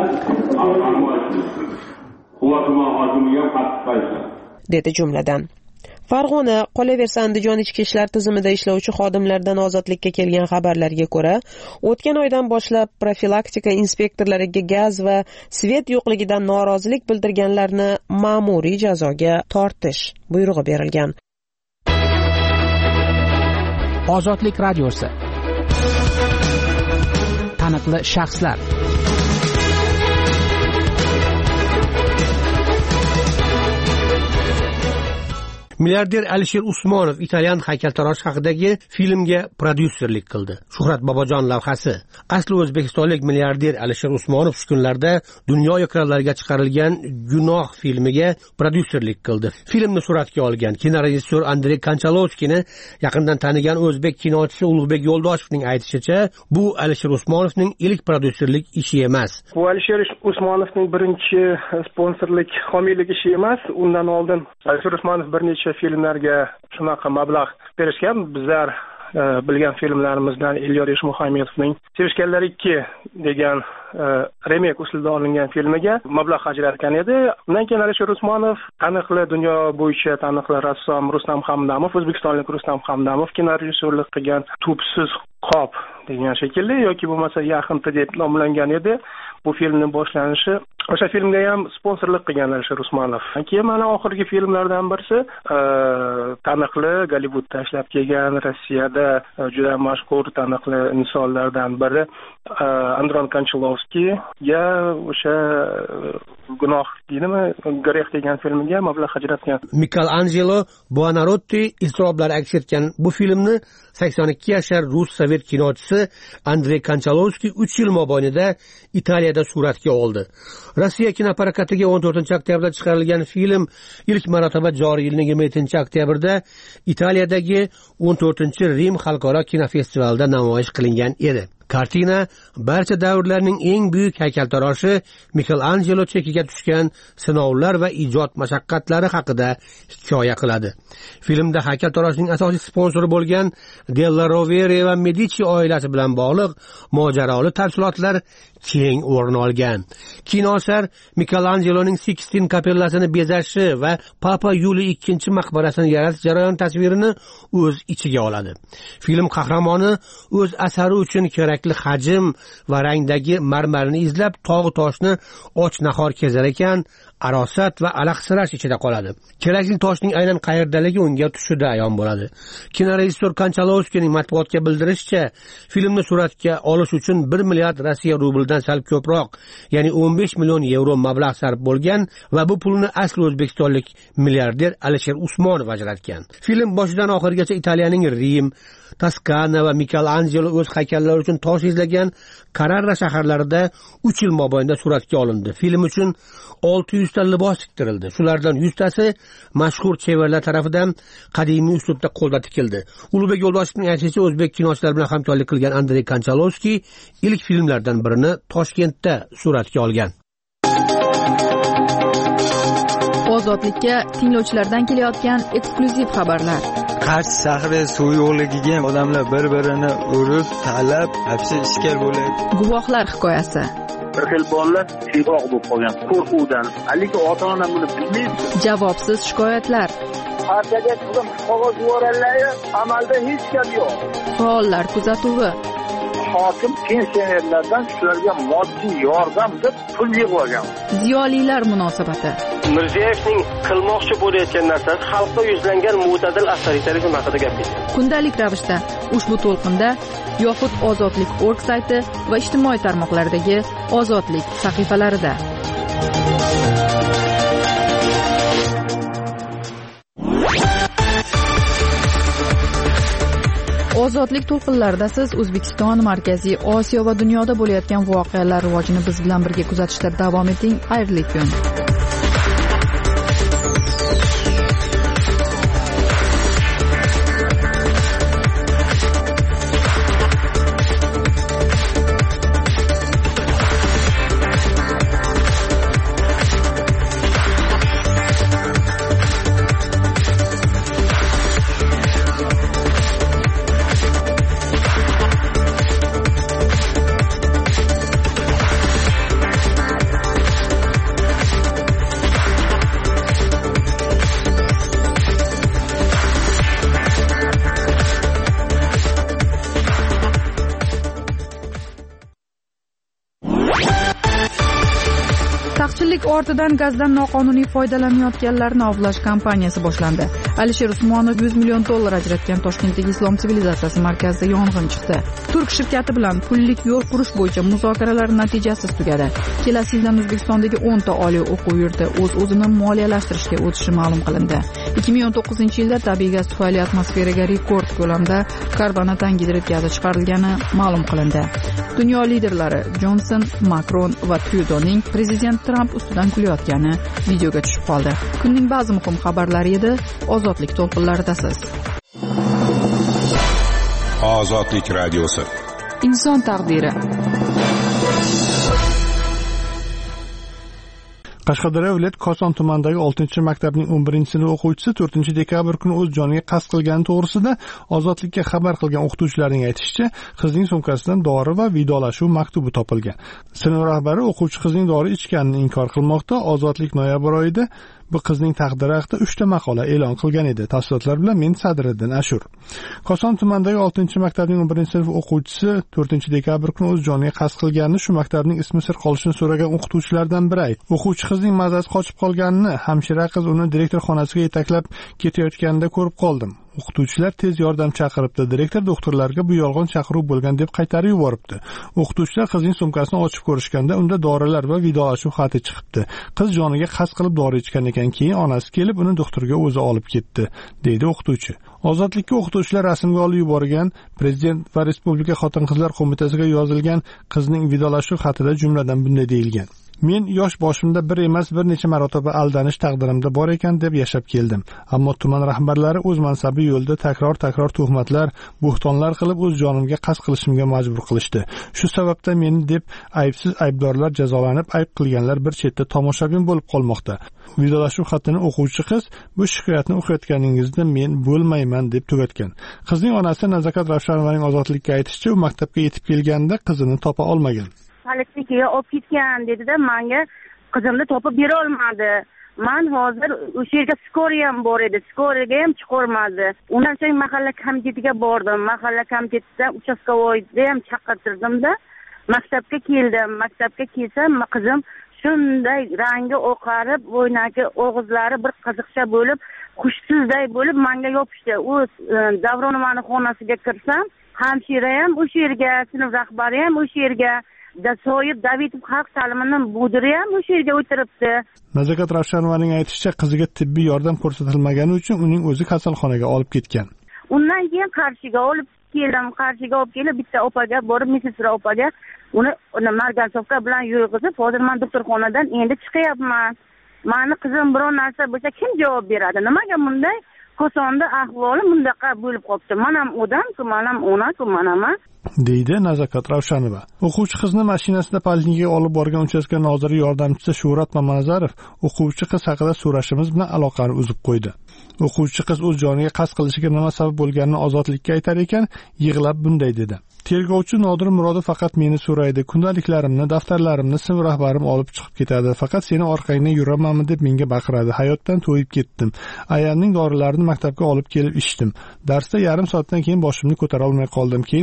dedi jumladan. Farg'ona, qolaversa Andijon ichki ishlar tizimida ishlovchi xodimlardan ozodlikka kelgan xabarlarga ko'ra, o'tgan oydan boshlab profilaktika inspektorlariga gaz va svet yo'qligidan norozilik bildirganlarni ma'muriy jazoga tortish buyrug'i berilgan. Ozodlik radiosi. Taniqli shaxslar. Milliarder Alisher Usmonov italyan haykaltarosh haqidagi filmga prodyuserlik qildi. Shuhrat Bobojon lavhasi. Asli o'zbekistonlik milliarder Alisher Usmonov shu kunlarda dunyo ekranlariga chiqarilgan Gunoh filmiga prodyuserlik qildi. Filmni suratga olgan kinorejissyor Andrey Konchalovskiyni yaqindan tanigan o'zbek kinochisi Ulug'bek Yo'ldoshevning aytishicha, bu Alisher Usmonovning ilk prodyuserlik ishi emas. Bu Alisher Usmonovning birinchi sponsorlik, homiylik ishi emas. Undan oldin Alisher Usmonov bir necha filmlarga shunaqa mablag' berishgan. Bizlar e, bilgan filmlarimizdan Elyor Eshmuhamedovning Sevishganlar ikki degan e, remake usulida olingan filmiga mablag' ajratgan edi. Undan keyin Alisher Usmonov taniqli dunyo bo'yicha taniqli rassom Rustam Hamdamov, o'zbekistonlik Rustam Hamdamov kinorejissyorlik qilgan Tubsiz qop degan shekilli yoki bo'lmasa Yaxinti deb nomlangan edi. Bu filmning boshlanishi o'sha filmga ham sponsorlik qilgan Alisher Usmonov. Keyin mana oxirgi filmlardan birisi e, taniqli Gollivudda ishlab kelgan, Rossiyada e, juda mashhur taniqli insonlardan biri e, Andron Konchalovskiyga o'sha e, gunoh deydimi, greh degan filmiga mablag' ajratgan. Michelangelo Buonarroti iztiroblar aks etgan bu filmni sakson ikki yashar rus sovet kinochisi Andrey Konchalovskiy uch yil mobaynida Italiyada suratga oldi. Rossiya kinoprokatiga o'n to'rtinchi oktyabrda chiqarilgan film ilk marotaba joriy yilning yigirma yettinchi oktyabrda Italiyadagi o'n to'rtinchi Rim xalqaro kinofestivalida namoyish qilingan edi. Kartina barcha davrlarning eng buyuk haykaltaroshi Michelangelo chekiga tushgan sinovlar va ijod mashaqqatlari haqida hikoya qiladi. Filmda haykaltaroshning asosiy sponsori bo'lgan Della Rovere va Medici oilasi bilan bog'liq mojaroli tafsilotlar keng o'rin olgan. Kinoasar Michelangeloning Sixtin kapellasini bezashi va Papa Yuli ikkinchi maqbarasini yaratish jarayoni tasvirini o'z ichiga oladi. Film qahramoni o'z asari uchun kerakli hajm va rangdagi marmarni izlab tog' toshni och nahor kezar ekan, arosat va alahsirash ichida qoladi. Kerakli toshning aynan qayerdaligi unga tushida ayon bo'ladi. Kinorejissyor Konchalovskiyning matbuotga bildirishicha, filmni suratga olish uchun bir milliard Rossiya rublidan sal ko'proq, ya'ni o'n besh million yevro mablag' sarf bo'lgan va bu pulni asli o'zbekistonlik milliarder Alisher Usmonov ajratgan. Film boshidan oxirigacha Italiyaning Rim, Toskana va Michelangelo o'z haykallari uchun tosh izlagan Carrara shaharlarida uch yil mobaynida suratga olindi. Film uchun olti yuz ta libos tiktirildi. Shulardan yuz tasi mashhur chevarlar tarafidan qadimiy uslubda qo'lda tikildi. Ulug'bek Yo'ldoshevning aytishicha, o'zbek kinochilar bilan hamkorlik qilgan Andrey Konchalovskiy ilk filmlardan birini Toshkentda suratga olgan. Ozodlikka tinglovchilardan kelayotgan eksklyuziv xabarlar. Qarsh shahri suv yo'qligiga odamlar bir-birini urib, talab, hapsi ishkal bo'ladi. Guvohlar hikoyasi. Bir xil bolalar siyg'oq bo'lib qolgan qo'rquvdan. Lekin ota-ona buni bilmaydi. Javobsiz shikoyatlar. Partiyaga qizim qog'oz yuborganlar, amalda hech gap yo'q. Faollar kuzatuvi. hokim pensionerlardan shularga moddiy yordam deb pul yig'ilgan. Ziyolilar munosabati. Mirziyoyevning qilmoqchi bo'layotgan narsasi xalqqa yuzlangan mo'tadil avtoritarizm haqida gapirdi. Kundalik ravishda ushbu to'lqinda yoxud ozodlik nokta org sayti va ijtimoiy tarmoqlardagi ozodlik sahifalarida. Ozodlik to'lqinlarida siz O'zbekiston, Markaziy Osiyo va dunyoda bo'layotgan voqealar rivojini biz bilan birga kuzatishda davom eting. Xayrli kun. Taqchillik ortidan gazdan noqonuniy foydalanayotganlarni ovlash kampaniyasi boshlandi. Alisher Usmonov yuz million dollar ajratgan Toshkentdagi Islom sivilizatsiyasi markazida yong'in chiqdi. Turk shirkati bilan pullik yo'l qurish bo'yicha muzokaralar natijasiz tugadi. Kelasi yildan O'zbekistondagi o'nta oliy o'quv yurti o'z-o'zini moliyalashtirishga o'tishi ma'lum qilindi. ikki ming o'n to'qqizinchi yilda tabiiy gaz tufayli atmosferaga rekord ko'lamda karbonat angidrid gazi chiqarilgani ma'lum qilindi. Dunyo liderlari Jonson, Makron va Tryudoning prezident Tramp ustidan kulayotgani videoga tushib qoldi. Kunning ba'zi muhim xabarlari edi. Ozodlik to'lqinlaridasiz. Ozodlik radiosi. Inson taqdiri. Qashqadaryo viloyat Koson tumanidagi oltinchi maktabning o'n birinchi sinf o'quvchisi to'rtinchi dekabr kuni o'z joniga qasd qilgani to'g'risida Ozodlikka xabar qilgan o'qituvchilarning aytishicha, qizning sumkasidan dori va vidolashuv maktubi topilgan. Sinf rahbari o'quvchi qizning dori ichganini inkor qilmoqda. Ozodlik noyabr oyida bu qizning taqdiri haqida uchta maqola e'lon qilgan edi. Tafsilotlar bilan men Sadriddin Ashur. Koson tumanidagi oltinchi maktabning o'n birinchi sinf o'quvchisi to'rtinchi dekabr kuni o'z joniga qasd qilganini shu maktabning ismi sir qolishini so'ragan o'qituvchilardan biri aytdi. O'quvchi qizning mazasi qochib qolganini, hamshira qiz uni direktor xonasiga yetaklab ketayotganida ko'rib qoldim. O'qituvchilar tez yordam chaqiribdi. Direktor doktorlarga bu yolg'on chaqiruv bo'lgan deb qaytarib yuboribdi. O'qituvchilar qizning sumkasini ochib ko'rishganda unda dorilar va vidolashuv xati chiqibdi. Qiz joniga qasd qilib dori ichgan ekan, keyin onasi kelib uni doktorga o'zi olib ketdi, deydi o'qituvchi. Ozodlikka o'qituvchilar rasmga olib yuborgan Prezident va Respublika Xotin-qizlar qo'mitasiga yozilgan qizning vidolashuv xatida jumladan bunday deyilgan: Men yosh boshimda bir emas bir necha marotaba aldanish taqdirimda bor ekan deb yashab keldim. Ammo tuman rahbarlari o'z mansabi yo'lida takror-takror tuhmatlar, bo'xtonlar qilib o'z jonimga qasd qilishimga majbur qilishdi. Shu sababdan meni deb aybsiz aybdorlar jazolanib, ayb qilganlar bir chetda tomoshabin bo'lib qolmoqda. Vidolashuv xatini o'quvchi qiz bu shikoyatni o'qiyotganingizda men bo'lmayman deb tugatgan. Qizning onasi Nazokat Ravshanovaning Ozodlikka aytishicha, u maktabga yetib kelganda qizini topa olmagan. Politsiyga olib ketgan dedi-da, menga qizimni topib bera olmadi. Men hozir o'sha yerga skoriya ham bor edi, skoriyaga ham chiqarmadi. Undan so'ng mahalla komitetiga bordim. Mahalla komitetidan uchastkovoyni ham chaqirtirdim-da, maktabga keldim. Maktabga kelsam, qizim shunday rangi oqarib, bo'ynagi og'izlari bir qiziqcha bo'lib, xushsizday bo'lib menga yopishdi. U Davronovani xonasiga kirsam, hamshira ham o'sha yerga, sinf rahbari ham o'sha yerga, Dasoyev Davidov xalq ta'limini mudiri ham o'sha yerga o'tiribdi. Nazokat Ravshanovaning aytishicha, qiziga tibbiy yordam ko'rsatilmagani uchun uning o'zi kasalxonaga olib ketgan. Undan keyin Qarshiga olib keldim. Qarshiga olib kelib, bitta opaga borib, Misra opaga uni Margansovka bilan yurg'izib, hozir men doktorxonadan endi chiqyapman. Meni qizim biror narsa bo'lsa kim javob beradi? Nimaga bunday Kosonda ahvoli bundaqa bo'lib qolibdi? Men ham odam-ku, men ham ona-ku, men ham deydi Nazokat Ravshanova. O'quvchi qizni mashinasida poliklinikaga olib borgan uchastka noziri yordamchisi Shuhrat Mamanazarov o'quvchi qiz haqida so'rashimiz bilan aloqani uzib qo'ydi. O'quvchi qiz o'z joniga qasd qilishiga nima sabab bo'lganini Ozodlikka aytar ekan, yig'lab bunday dedi: Tergovchi Nodir Murodov faqat meni so'raydi, kundaliklarimni, daftarlarimni sinf rahbarim olib chiqib ketadi. Faqat seni orqangdan yuramanmi deb menga baqiradi. Hayotdan to'yib ketdim. Ayamning dorilarini maktabga olib kelib ichdim. Darsda yarim soatdan keyin boshimni ko'tara olmay qoldim. Keyin hamshira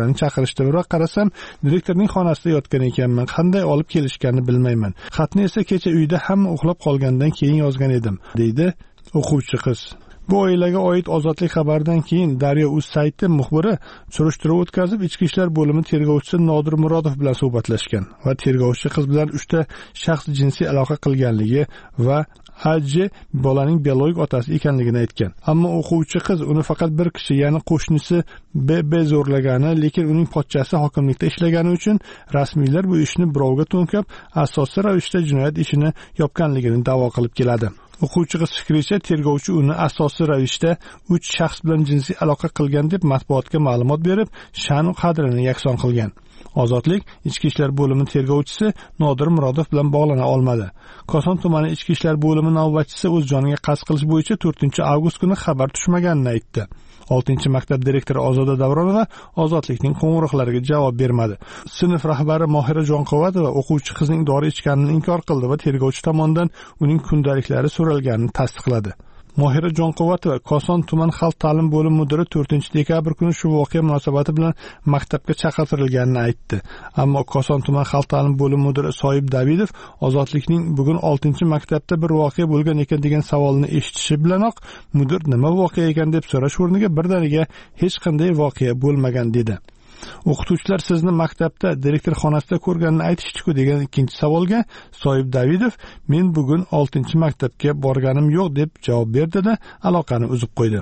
haydovchilarni chaqirishdi. Biroq qarasam, direktorning xonasida yotgan ekanman. Qanday olib kelishganini bilmayman. Xatni esa kecha uyda hamma uxlab qolgandan keyin yozgan edim, deydi o'quvchi qiz. Bu oilaga oid Ozodlik xabaridan keyin Daryo.uz sayti muxbiri surishtiruv o'tkazib, Ichki ishlar bo'limi tergovchisi Nodir Murodov bilan suhbatlashgan va tergovchi qiz bilan uchta shaxs jinsiy aloqa qilganligi va A J bolaning biologik otasi ekanligini aytgan. Ammo o'quvchi qiz uni faqat bir kishi, ya'ni qo'shnisi B B zo'rlagani, lekin uning pochchasi hokimlikda ishlagani uchun rasmiylar bu ishni birovga to'nkab, asosiy ravishda jinoyat ishini yopganligini da'vo qilib keladi. O'quvchi qiz fikricha, tergovchi uni asosiy ravishda uch shaxs bilan jinsiy aloqa qilgan deb matbuotga ma'lumot berib, sha'nu qadrini yakson qilgan. Ozodlik Ichki ishlar bo'limi tergovchisi Nodir Murodov bilan bog'lana olmadi. Koson tumani Ichki ishlar bo'limi navbatchisi o'z joniga qasd qilish bo'yicha to'rtinchi avgust kuni xabar tushmaganini aytdi. oltinchi maktab direktori Ozoda Davronova Ozodlikning qo'ng'iroqlariga javob bermadi. Sinf rahbari Mohira Jonqovatova o'quvchi qizning dori ichganini inkor qildi va tergovchi tomonidan uning kundaliklari so'ralganini tasdiqladi. Mohira Jonqovatova Koson tuman xalq ta'lim bo'limi mudiri to'rtinchi dekabr kuni shu voqea munosabati bilan maktabga chaqirtirilganini aytdi. Ammo Koson tuman xalq ta'lim bo'limi mudiri Soyib Davidov Ozodlikning bugun oltinchi maktabda bir voqea bo'lgan ekan degan savolni eshitishi bilanoq mudir nima voqea ekan deb so'rash o'rniga birdaniga hech qanday voqea bo'lmagan dedi. O'qituvchilar sizni maktabda direktor xonasida ko'rganini aytishdi-ku degan ikkinchi savolga Soyib Davidov men bugun oltinchi maktabga borganim yo'q deb javob berdi-da, aloqani uzib qo'ydi.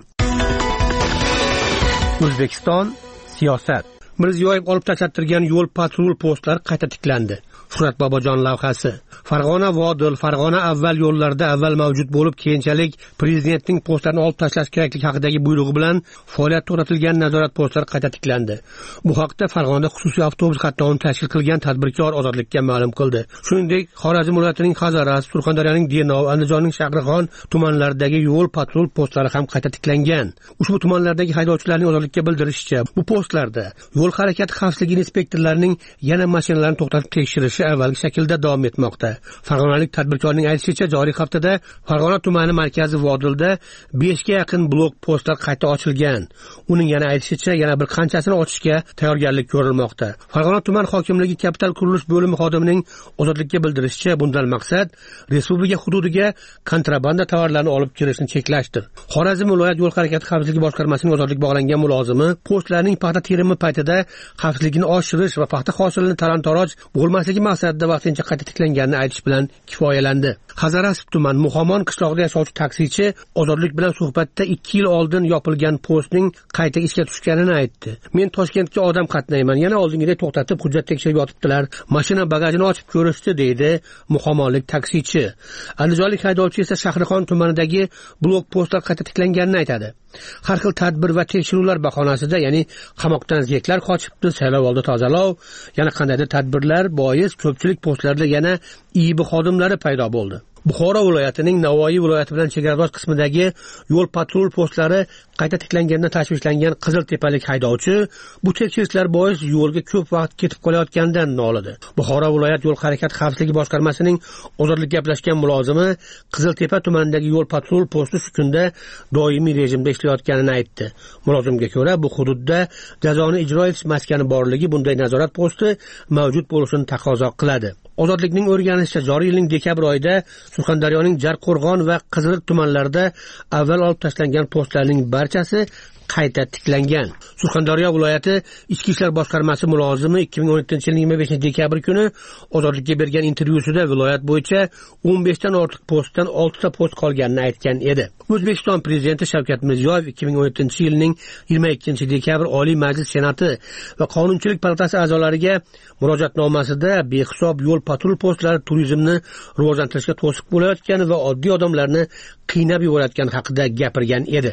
O'zbekiston siyosat. Mirziyoyev olib tashlattirgan yo'l patrul postlari qayta tiklandi. Shuhrat Bobojon lavhasi. Farg'ona Vodil, Farg'ona avval yo'llarda avval mavjud bo'lib, keyinchalik prezidentning postlarini olib tashlash kerakligi haqidagi buyrug'i bilan faoliyat to'xtatilgan nazorat postlari qayta tiklandi. Bu haqda Farg'onada xususiy avtobus qatnovini tashkil qilgan tadbirkor Ozodlikka ma'lum qildi. Shuningdek, Xorazm viloyatining Hazaras, Surxondaryoning Denov, Andijonning Shahrixon tumanlaridagi yo'l patrul postlari ham qayta tiklangan. Ushbu tumanlardagi haydovchilarning Ozodlikka bildirishicha, bu postlarda yo'l harakati xavfsizligi inspektorlarining yana mashinalarni to'xtatib tekshirishi avvalgi shaklda davom etmoqda. Farg'onalik tadbirkorning aytishicha, joriy haftada Farg'ona tumani markazi Vodilda besh ga yaqin blok postlar qayta ochilgan. Uning yana aytishicha, yana bir qanchasini ochishga tayyorgarlik ko'rilmoqda. Farg'ona tuman hokimligi kapital qurilish bo'limi xodimining Ozodlikka bildirishicha, bundan maqsad respublika hududiga kontrabanda tovarlarni olib kirishni cheklashdir. Xorazm viloyat yo'l harakati xavfsizligi boshqarmasining Ozodlik bog'langan mulozimi postlarning paxta terimi paytida xavfsizlikni oshirish va paxta hosilini talon-taroj bo'lmasligi maqsadida vaqtincha qayta tiklanganini aytish bilan kifoyalandi. Hazaras tuman Muhammon qishlog'ida yashovchi taksichi Ozodlik bilan suhbatda ikki yil oldin yopilgan postning qayta ishga tushganini aytdi. Men Toshkentga odam qatnayman, yana oldingidek to'xtatib hujjat tekshirib yotibdilar. Mashina bagajini ochib ko'rishdi, deydi Muhammonlik taksichi. Andijonlik haydovchi esa Shahrixon tumanidagi blok postlar qayta tiklanganini aytadi. Har xil tadbir va tekshiruvlar bahonasida, ya'ni qamoqdan ziyaklar qochibdi, saylovoldi tozalov, yana qandaydir tadbirlar bois ko'pchilik postlarda yana I B xodimlari paydo bo'ldi. Buxoro viloyatining Navoiy viloyati bilan chegaradosh qismidagi yo'l patrul postlari qayta tiklangandan tashvishlangan Qiziltepalik haydovchi bu tekshirishlar bois yo'lga ko'p vaqt ketib qolayotganidan nolidi. Buxoro viloyat yo'l harakati xavfsizligi boshqarmasining Ozodlikka gaplashgan mulozimi Qiziltepa tumanidagi yo'l patrul posti shu kunda doimiy rejimda ishlayotganini aytdi. Mulozimga ko'ra, bu hududda jazoni ijro etish maskani borligi bunday nazorat posti mavjud bo'lishini taqozo qiladi. Ozodlikning o'rganishicha, joriy yilning dekabr oyida Surxondaryoning Jarqo'rg'on va Qiziliq tumanlarida avval olib tashlangan postlarning barchasi qayta tiklangan. Surxondaryo viloyati Ichki ishlar boshqarmasi mulozimi ikki ming o'n yettinchi yilning yigirma beshinchi dekabr kuni Ozodlikka bergan intervyusida viloyat bo'yicha o'n besh dan ortiq postdan olti ta post qolganini aytgan edi. O'zbekiston prezidenti Shavkat Mirziyoyev ikki ming o'n yettinchi yilning yigirma ikkinchi dekabr Oliy Majlis Senati va Qonunchilik palatasi a'zolariga murojaatnomasida behisob yo'l patrul postlari turizmni rivojlantirishga to'siq bo'layotgani va oddiy odamlarni qiynab yuborayotgani haqida gapirgan edi.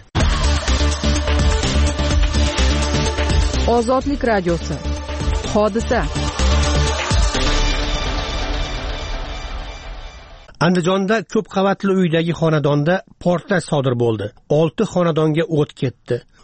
Ozodlik radiosi. Hodisa. Andijonda ko'p qavatli uydagi xonadonda portlash sodir bo'ldi. olti xonadonga o't ketdi.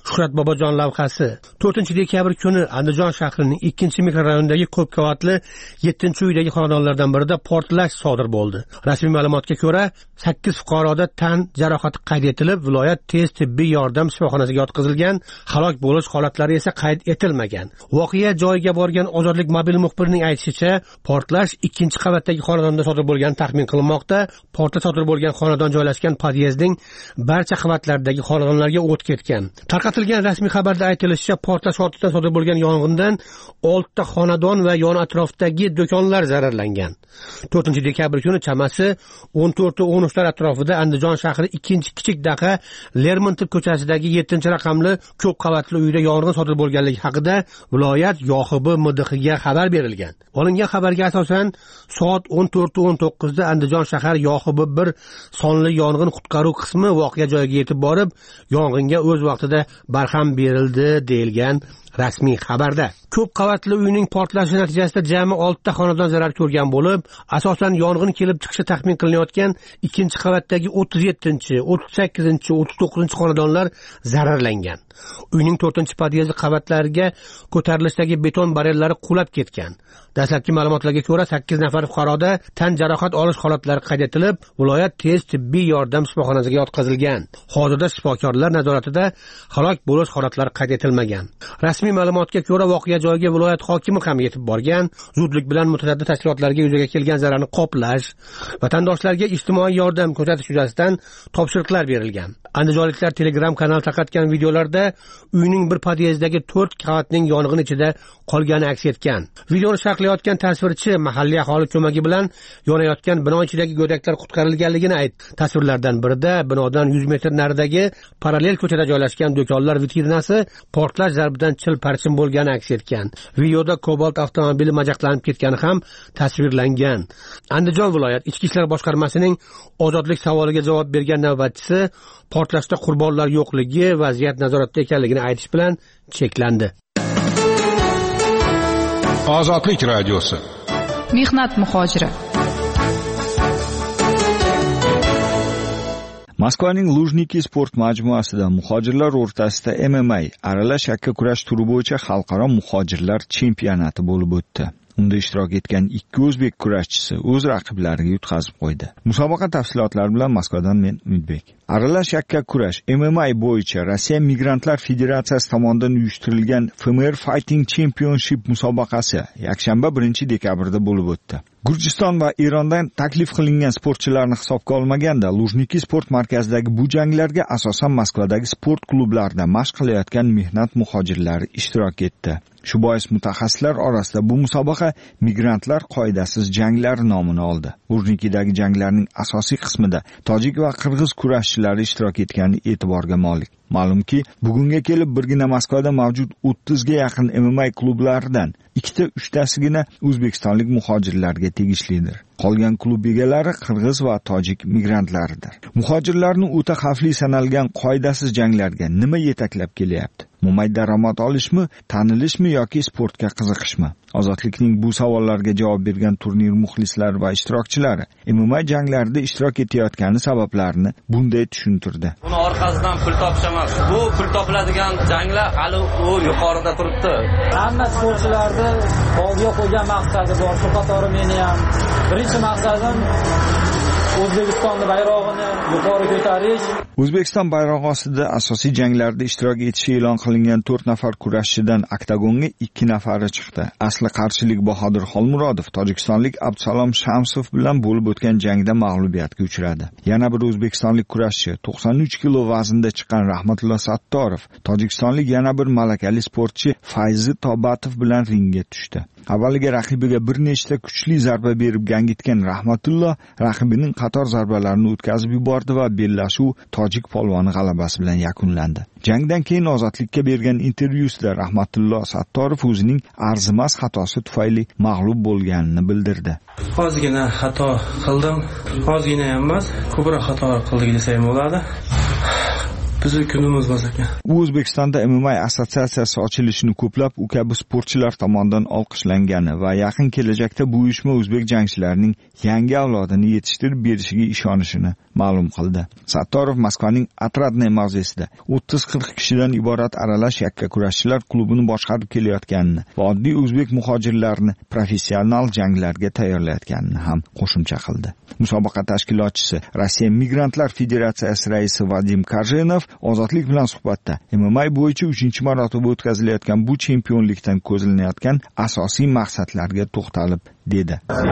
Shuhrat Bobojon lavhasi. to'rtinchi dekabr kuni Andijon shahrining ikkinchi mikrorayonidagi ko'p qavatli yettinchi uydagi xonadonlardan birida portlash sodir bo'ldi. Rasmiy ma'lumotga ko'ra, sakkiz fuqaroda tan jarohati qayd etilib, viloyat tez tibbiy yordam shifoxonasiga yotqizilgan. Halok bo'lish holatlari esa qayd etilmagan. Voqea joyiga borgan Ozodlik mobil muxbirining aytishicha, portlash ikkinchi qavatdagi xonadonda sodir bo'lgani taxmin qilinmoqda. Portlash sodir bo'lgan xonadon joylashgan podyezdning barcha qavatlaridagi xonadonlarga o't ketgan. Tarqatilgan rasmiy xabarda aytilishicha, portlash ortidan sodir bo'lgan yong'indan olti xonadon va yon atrofdagi do'konlar zararlangan. to'rtinchi dekabr kuni chamasi o'n to'rt o'n uchlar atrofida Andijon shahri ikkinchi kichik daqa Lermontov ko'chasidagi yettinchi raqamli ko'p qavatli uyda yong'in sodir bo'lganligi haqida viloyat Y X B M D Xga xabar berilgan. Olingan xabarga asosan soat o'n to'rt o'n to'qqizda Andijon shahar Y X B bir sonli yong'in qutqaruv qismi voqea joyiga yetib borib, yong'inga o'z vaqtida barham berildi deyilgan rasmiy xabarda. Ko'p qavatli uyning portlashi natijasida jami olti xonadon zarar ko'rgan bo'lib, asosan yong'in kelib chiqishi taxmin qilinayotgan ikkinchi qavatdagi o'ttiz yettinchi, o'ttiz sakkizinchi, o'ttiz to'qqizinchi xonadonlar zararlangan. Uyning to'rtinchi podyezdi qavatlariga ko'tarilishdagi beton barellari qulab ketgan. Dastlabki ma'lumotlarga ko'ra, sakkiz nafar fuqaroda tan jarohat olish holatlari qayd etilib, viloyat tez tibbiy yordam shifoxonasiga yotqizilgan. Hozirda shifokorlar nazoratida, halok bo'lish holatlari qayd etilmagan. Rasmiy ma'lumotga ko'ra, voqea joyiga viloyat hokimi ham yetib borgan. Zudlik bilan mutasaddi tashkilotlarga yuzaga kelgan zararni qoplash, vatandoshlarga ijtimoiy yordam ko'rsatish yuzasidan topshiriqlar berilgan. Andijonliklar Telegram kanal tarqatgan videolarda uyning bir podyezdagi to'rt qavatning yong'in ichida qolgani aks etgan. Videoni sharhlayotgan tasvirchi mahalliy aholi ko'magi bilan yonayotgan bino ichidagi go'daklar qutqarilganligini aytdi. Tasvirlardan birida binodan yuz metr naridagi parallel ko'chada joylashgan do'konlar vitrinasi portlash zarbidan chil-parchin bo'lgani aks etgan. Videoda Cobalt avtomobili majaqlanib ketgani ham tasvirlangan. Andijon viloyat Ichki ishlar boshqarmasining ozodlik savoliga javob bergan navbatchisi portlashda qurbonlar yo'qligi, vaziyat nazoratda ekanligini aytish bilan cheklandi. Ozodlik radiosi. Mehnat muhojiri. Moskvaning Lujniki sport majmuasida muhojirlar o'rtasida M M A aralash yakka kurash turi bo'yicha xalqaro muhojirlar chempionati bo'lib o'tdi. Unda ishtirok etgan ikki o'zbek kurashchisi o'z raqiblariga yutqazib qo'ydi. Musobaqa tafsilotlari bilan Moskvadan men Umidbek. Aralash yakka kurash M M A bo'yicha Rossiya Migrantlar Federatsiyasi tomonidan uyushtirilgan F M R Fighting Championship musobaqasi yakshanba birinchi dekabrda bo'lib o'tdi. Gurjiston va Erondan taklif qilingan sportchilarni hisobga olmaganda Lujniki sport markazidagi bu janglarga asosan Moskvadagi sport klublarida mashq qilayotgan mehnat muhojirlari ishtirok etdi. Shu bois mutaxassislar orasida bu musobaqa migrantlar qoidasiz janglar nomini oldi. Lujnikidagi janglarning asosiy qismida tojik va qirg'iz kurashchilari ishtirok etgani e'tiborga molik. Ma'lumki, bugunga kelib birgina Moskvada mavjud o'ttizga yaqin M M A klublaridan ikkita uchtasigina o'zbekistonlik muhojirlarga tegishlidir. Qolgan klub egalari qirg'iz va tojik migrantlaridir. Muhojirlarning o'ta xavfli sanalgan qoidasiz janglarga nima yetaklab kelyapti? Mo'may daromad olishmi, tanilishmi yoki sportga qiziqishmi? Ozodlikning bu savollarga javob bergan turnir muxlislari va ishtirokchilari M M A janglarida ishtirok etayotgani sabablarini bunday tushuntirdi. Buni orqasidan pul topish emas. Bu pul topiladigan janglar hali u yuqorida turibdi. Hamma sportchilarni oldiga qo'ygan maqsadi bor. Shu qatori meni ham birinchi maqsadim O'zbekiston bayrog'ini yuqori ko'tarish. O'zbekiston bayrog'i ostida asosiy janglarda ishtirok etishi e'lon qilingan to'rt nafar kurashchidan oktagonga ikki nafari chiqdi. Asli qarshilik Bahodir Xolmurodov tojikistonlik Abdusalom Shamsov bilan bo'lib o'tgan jangda mag'lubiyatga uchradi. Yana bir o'zbekistonlik kurashchi to'qson uch kilo vaznda chiqqan Rahmatullo Sattorov tojikistonlik yana bir malakali sportchi Fayzi Tobatov bilan ringga tushdi. Avvaliga raqibiga bir nechta kuchli zarba berib gangitgan Rahmatullo raqibining qator zarbalarini o'tkazib yubordi va bellashuv tojik polvoni g'alabasi bilan yakunlandi. Jangdan keyin Ozodlikka bergan intervyusida Rahmatullo Sattorov o'zining arzimas xatosi tufayli mag'lub bo'lganini bildirdi. Ozgina xato qildim. Ozgina emas, ko'proq xato qildik desam bo'ladi. Bizning kunimiz bor ekan. U O'zbekistonda M M A assotsiatsiyasi ochilishini ko'plab u kabi sportchilar tomonidan olqishlangani va yaqin kelajakda bu uyushma o'zbek jangchilarining yangi avlodini yetishtirib berishiga ishonishini ma'lum qildi. Sattorov Moskvaning Otradnoy mavzesida o'ttiz qirq kishidan iborat aralash yakkakurashchilar klubini boshqarib kelayotganini va oddiy o'zbek muhojirlarini professional janglarga tayyorlayotganini ham qo'shimcha qildi. Musobaqa tashkilotchisi Rossiya Migrantlar Federatsiyasi raisi Vadim Karjenov Ozodlik bilan suhbatda M M A bo'yicha uchinchi marotaba o'tkazilayotgan bu chempionlikdan ko'zlanayotgan asosiy maqsadlarga to'xtalib dedi.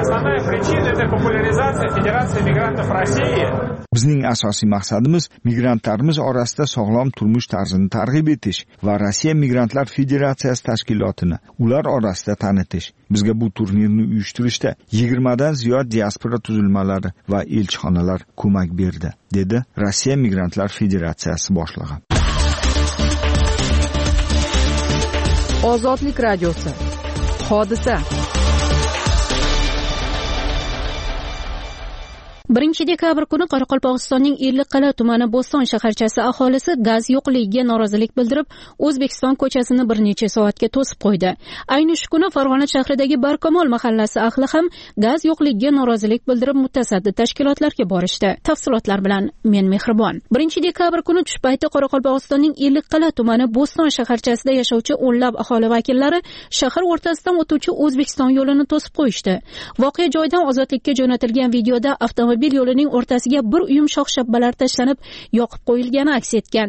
Bizning asosiy maqsadimiz migrantlarimiz orasida sog'lom turmush tarzini targ'ib etish va Rossiya Migrantlar Federatsiyasi tashkilotini ular orasida tanitish. Bizga bu turnirni uyushtirishda yigirmadan ziyod diaspora tuzilmalari va elchixonalar ko'mak berdi, dedi Rossiya Migrantlar Federatsiyasi boshlig'i. Ozodlik radiosi. Hodisa. birinchi dekabr kuni Qoraqalpog'istonning Ellikqal'a tumani Bo'ston shaharchasi aholisi gaz yo'qligiga norozilik bildirib, O'zbekiston ko'chasini bir necha soatga to'sib qo'ydi. Ayni shu kuni Farg'ona shahridagi Barkamol mahallasi ahli ham gaz yo'qligiga norozilik bildirib, mutasaddi tashkilotlarga borishdi. Tafsilotlar bilan men Mehribon. birinchi dekabr kuni tush payti Qoraqalpog'istonning Ellikqal'a tumani Bo'ston shaharchasida yashovchi o'nlab aholi vakillari shahar o'rtasidan o'tuvchi O'zbekiston yo'lini to'sib qo'yishdi. Voqea joyidan ozodlikka jo'natilgan videoda avtomobil yo'lining o'rtasiga bir uyum shox-shabbalar tashlanib, yoqib qo'yilgani aks etgan.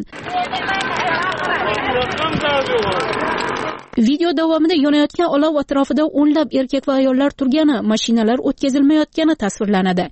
Video davomida yonayotgan olov atrofida o'nlab erkak va ayollar turgani, mashinalar o'tkazilmayotgani tasvirlanadi.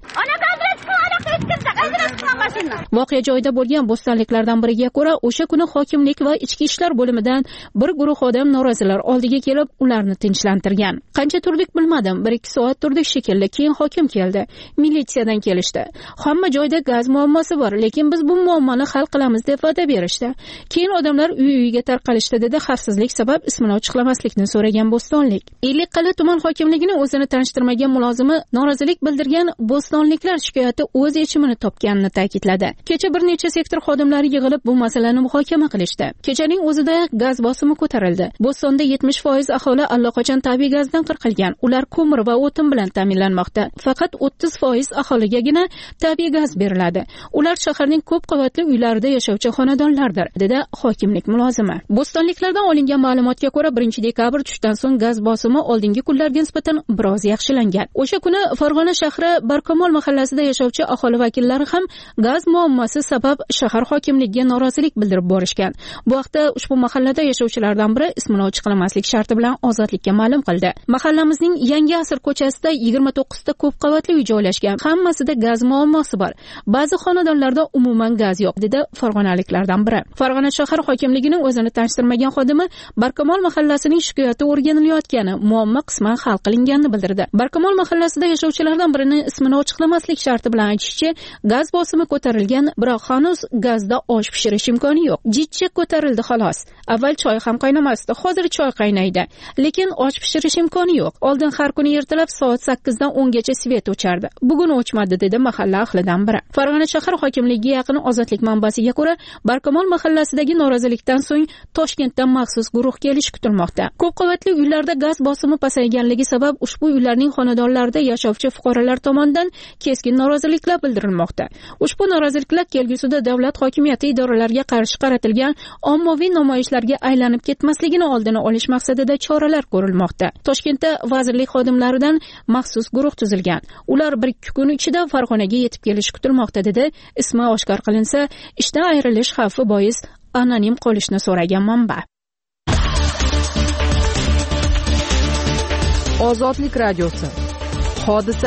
Voqea joyida bo'lgan bo'stonliklardan biriga ko'ra, o'sha kuni hokimlik va ichki ishlar bo'limidan bir guruh odam norozilar oldiga kelib, ularni tinchlantirgan. Qancha turdik bilmadim, bir ikki soat turdik shekilli, keyin hokim keldi. Militsiyadan kelishdi. Hamma joyda gaz muammosi bor, lekin biz bu muammoni hal qilamiz deb va'da berishdi. Keyin odamlar uy-uyiga tarqalishdi, dedi xavfsizlik sabab ismini ochiqlamaslikni so'ragan bo'stonlik. Ellikqal'a tuman hokimligining o'zini tanishtirmagan mulozimi norozilik bildirgan bo'stonliklar shikoyati o'z yechimini topganini ta'kidladi. Kecha bir necha sektor xodimlari yig'ilib bu masalani muhokama qilishdi. Kechaning o'zida gaz bosimi ko'tarildi. Bo'stonda yetmish foiz aholi allaqachon tabiiy gazdan qirqilgan. Ular ko'mir va o'tin bilan ta'minlanmoqda. Faqat o'ttiz foiz aholigagina tabiiy gaz beriladi. Ular shaharning ko'p qavatli uylarida yashovchi xonadonlardir, dedi hokimlik mulozimi. Bo'stonliklardan olingan ma'lumotga ko'ra, birinchi dekabr tushdan so'ng gaz bosimi oldingi kunlarga nisbatan biroz yaxshilangan. O'sha kuni Farg'ona shahri Barkamol mahallasida yashovchi aholi vakillari ham gaz muammosi sabab shahar hokimligiga norozilik bildirib borishgan. Bu vaqtda ushbu mahallada yashovchilardan biri ismini ochiqlamaslik sharti bilan Ozodlikka ma'lum qildi. Mahallamizning Yangi asr ko'chasida yigirma to'qqizta ko'p qavatli uy joylashgan. Hammasida gaz muammosi bor. Ba'zi xonadonlarda umuman gaz yo'q, dedi farg'onaliklardan biri. Farg'ona shahar hokimligining o'zini tanishtirmagan xodimi Barkamol mahallasining shikoyati o'rganilayotgani, muammo qisman hal qilinganini bildirdi. Barkamol mahallasida yashovchilardan birining ismini ochiqlamaslik sharti bilan aytishicha, gaz bosimi ko'tarilgan, biroq hanuz gazda osh pishirish imkoni yo'q. Jitcha ko'tarildi xolos. Avval choy ham qaynamasdi, hozir choy qaynaydi. Lekin osh pishirish imkoni yo'q. Oldin har kuni ertalab soat sakkizdan o'ngacha svet o'chardi. Bugun o'chmadi, dedi mahalla ahlidan biri. Farg'ona shahar hokimligiga yaqin Ozodlik manbasiga ko'ra, Barkamol mahallasidagi norozilikdan so'ng Toshkentdan maxsus guruh kelishi kutilmoqda. Ko'p qavatli uylarda gaz bosimi pasayganligi sabab ushbu uylarning xonadonlarida yashovchi fuqarolar tomonidan keskin noroziliklar bildirilmoqda. Ushbu noroziliklar kelgusida davlat hokimiyati idoralariga qarshi qaratilgan ommaviy namoyishlarga aylanib ketmasligini oldini olish maqsadida choralar ko'rilmoqda. Toshkentda vazirlik xodimlaridan maxsus guruh tuzilgan. Ular bir ikki kun ichida Farg'onaga yetib kelishi kutilmoqda, dedi ismi oshkor qilinsa, ishdan ayrilish xavfi bois anonim qolishni so'ragan manba. Ozodlik radiosi. Hodisa.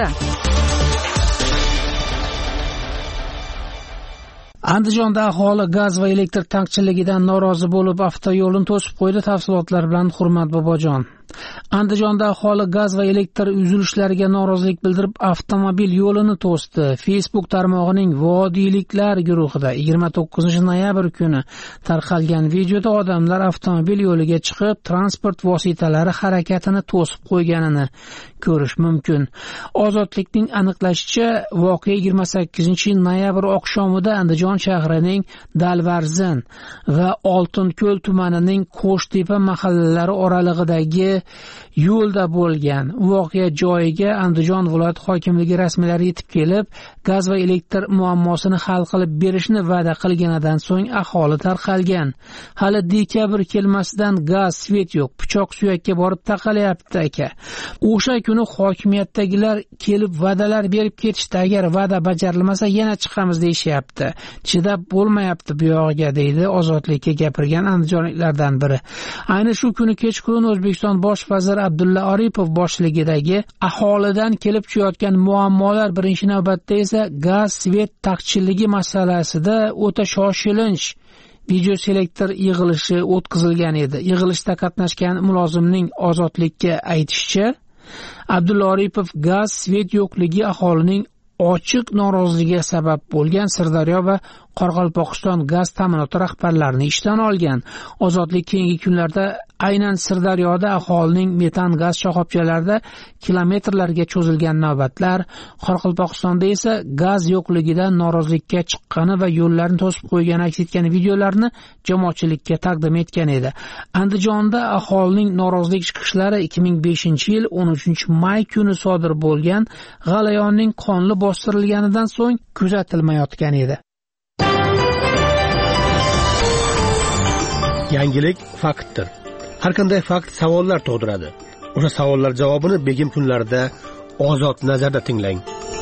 Andijonda aholi gaz va elektr taqchilligidan norozi bo'lib, avtoyo'lni to'sib qo'ydi. Tafsilotlar bilan Hurmat Bobojon. Andijonda aholi gaz va elektr uzilishlariga norozilik bildirib, avtomobil yo'lini to'sdi. Facebook tarmog'ining Vodiyliklar guruhida yigirma to'qqizinchi noyabr kuni tarqalgan videoda odamlar avtomobil yo'liga chiqib, transport vositalari harakatini to'sib qo'yganini ko'rish mumkin. Ozodlikning aniqlashicha, voqea yigirma sakkizinchi noyabr oqshomida Andijon shahrining Dalvarzin va Oltinko'l tumanining Qo'shtepa mahallalari oralig'idagi yo'lda bo'lgan. Voqea joyiga Andijon viloyat hokimligi rasmiylari yetib kelib, gaz va elektr muammosini hal qilib berishni va'da qilganidan so'ng aholi tarqalgan. Hali dekabr kelmasidan gaz, svet yo'q, pichoq suyakka borib taqalayapti aka. O'sha kuni hokimiyatdagilar kelib va'dalar berib ketishdi, agar va'da bajarilmasa yana chiqamiz deyishyapti. Chidab bo'lmayapti bu yog'iga, deydi Ozodlikka gapirgan andijonliklardan biri. Ayni shu kuni kechqurun O'zbekiston bosh vaziri Abdulla Aripov boshchiligidagi aholidan kelib tushayotgan muammolar, birinchi navbatda esa gaz, svet taqchilligi masalasida o'ta shoshilinch videoselektor yig'ilishi o'tkazilgan edi. Yig'ilishda qatnashgan mulozimning Ozodlikka aytishicha, Abdulla Aripov gaz, svet yo'qligi aholining ochiq noroziligiga sabab bo'lgan Sirdaryo va Qoraqalpog'iston gaz ta'minoti rahbarlarini ishdan olgan. Ozodlik keyingi kunlarda aynan Sirdaryoda aholining metan gaz shoxobchalarida kilometrlarga cho'zilgan navbatlar, Qoraqalpog'istonda esa gaz yo'qligidan norozilikka chiqqani va yo'llarni to'sib qo'ygani aks etgan videolarni jamoatchilikka taqdim etgan edi. Andijonda aholining norozilik chiqishlari ikki ming beshinchi yil o'n uchinchi may kuni sodir bo'lgan g'alayonning qonli bostirilganidan so'ng kuzatilmayotgan edi. Yangilik faktdir. Har qanday fakt savollar tug'diradi. O'sha savollar javobini begim kunlarida Ozod nazarda tinglang.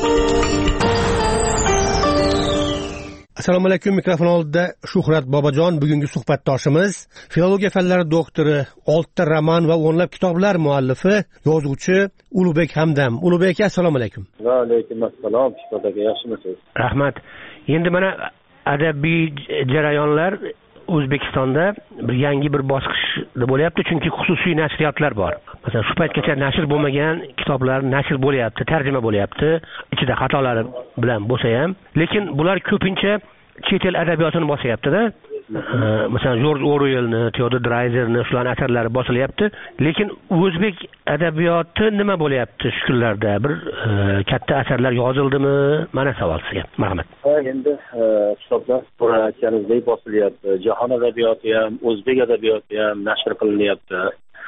Assalomu alaykum. Mikrofon oldida Shuhrat Bobojon. Bugungi suhbatdoshimiz filologiya fanlari doktori, olti roman va o'nlab kitoblar muallifi, yozuvchi Ulug'bek Hamdam. Ulug'bek aka, assalomu alaykum. Va alaykum assalom. Shuhrat aka, yaxshimisiz? Rahmat. Endi mana adabiy jarayonlar O'zbekistonda bir yangi bir bosqichda bo'lyapti, chunki xususiy nashriyotlar bor. Masalan, shu paytgacha nashr bo'lmagan kitoblar nashr bo'lyapti, tarjima bo'lyapti, ichida xatolari bilan bo'lsa ham, lekin bular ko'pincha chet el adabiyotini bosyapti-da. Masalan, Jorj Orwellni, Teodor Dreizerni shularning asarlari bosilyapti, lekin o'zbek adabiyoti nima bo'lyapti shu kunlarda? Bir katta asarlar yozildimi? Mana savol sizga. Marhamat. Endi kitoblar aytganingizdek bosilyapti. Jahon adabiyoti ham, o'zbek adabiyoti ham nashr qilinyapti.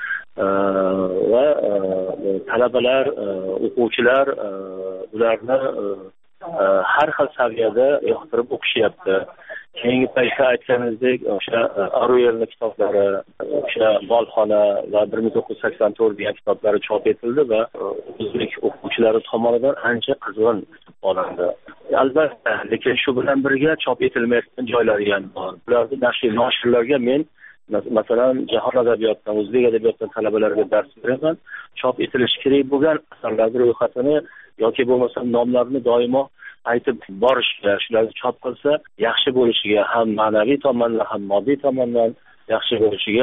Va talabalar, o'quvchilar ularni har xil saviyada yoqtirib o'qishyapti. Keyingi paytda aytganingizdek, o'sha Orwellni kitoblari, o'sha Bolxona va bir ming to'qqiz yuz sakson to'rt degan kitoblari chop etildi va o'zbek o'quvchilari tomonidan ancha qizg'in olindi. Albatta, lekin shu bilan birga chop etilmayotgan joylari ham bor. Bularni nashr noshirlarga men masalan jahon adabiyotidan, o'zbek adabiyotidan talabalarga dars beraman. Chop etilishi kerak bo'lgan asarlarning ro'yxatini yoki bo'lmasa nomlarini doimo aytib borishga, shularni chop qilsa yaxshi bo'lishiga, ham ma'naviy tomondan ham moddiy tomondan yaxshi bo'lishiga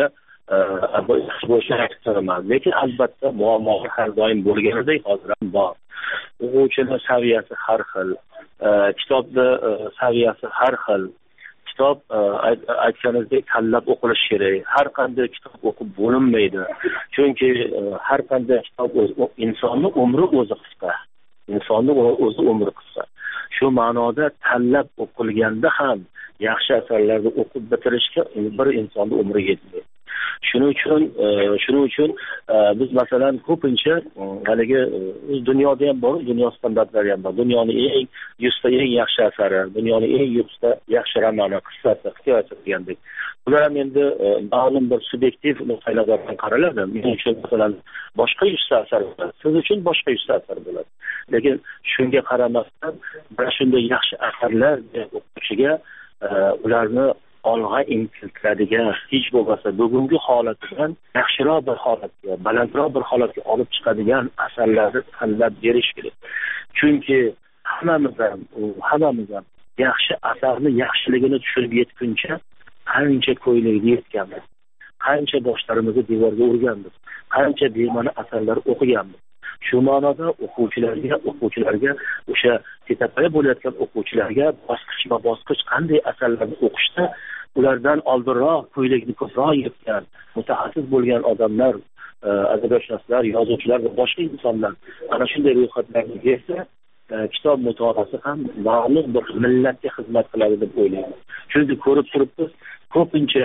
yaxshi bo'lishini aytiraman. Lekin albatta muammolar har doim bo'lganidek hozir ham bor. O'quvchining saviyasi har xil, kitobni saviyasi har xil. Kitob aytganingizdek tanlab o'qilishi kerak. Har qanday kitob o'qib bo'linmaydi. Chunki har qanday kitob insonning umri o'zi qisqa. Insonning o'zi umri qisqa. Shu ma'noda tanlab o'qilganda ham yaxshi asarlarni o'qib bitirishga bir insonning umri yetmaydi. Shuning uchun shuning uchun biz masalan ko'pincha haligi dunyoda ham bor, dunyo standartlari ham bor. Dunyoning eng yuzta eng yaxshi asari, dunyoning eng yuzta yaxshi romani, qissasi, hikoyasi degandek. Bular ham endi ma'lum bir subyektiv nuqtai nazardan qaraladi. Men uchun masalan boshqa yuzta asar bo'ladi, siz uchun boshqa yuzta asar bo'ladi. Lekin shunga qaramasdan mana shunday yaxshi asarlar o'quvchiga ularni olg'a intiltiradigan, hech bo'lmasa bugungi holatidan yaxshiroq bir holatga, balandroq bir holatga olib chiqadigan asarlarni tanlab berish kerak. Chunki hammamiz ham, hammamiz ham yaxshi asarni yaxshiligini tushunib yetguncha qancha ko'yligiga yetganmiz, qancha boshlarimizni devorga urganmiz, qancha bema'ni asarlar o'qiganmiz. Shu ma'noda o'quvchilarga, o'quvchilarga o'sha ketapaya bo'layotgan o'quvchilarga bosqichma bosqich qanday asarlarni o'qishda ulardan oldinroq ko'ylakni ko'proq yetgan, mutaxassis bo'lgan odamlar, adabiyotshunoslar, yozuvchilar va boshqa insonlar ana shunday ro'yxatlarni bersa, kitob mutolaasi ham ma'lum bir millatga xizmat qiladi deb o'ylayman. Chunki ko'rib turibmiz, ko'pincha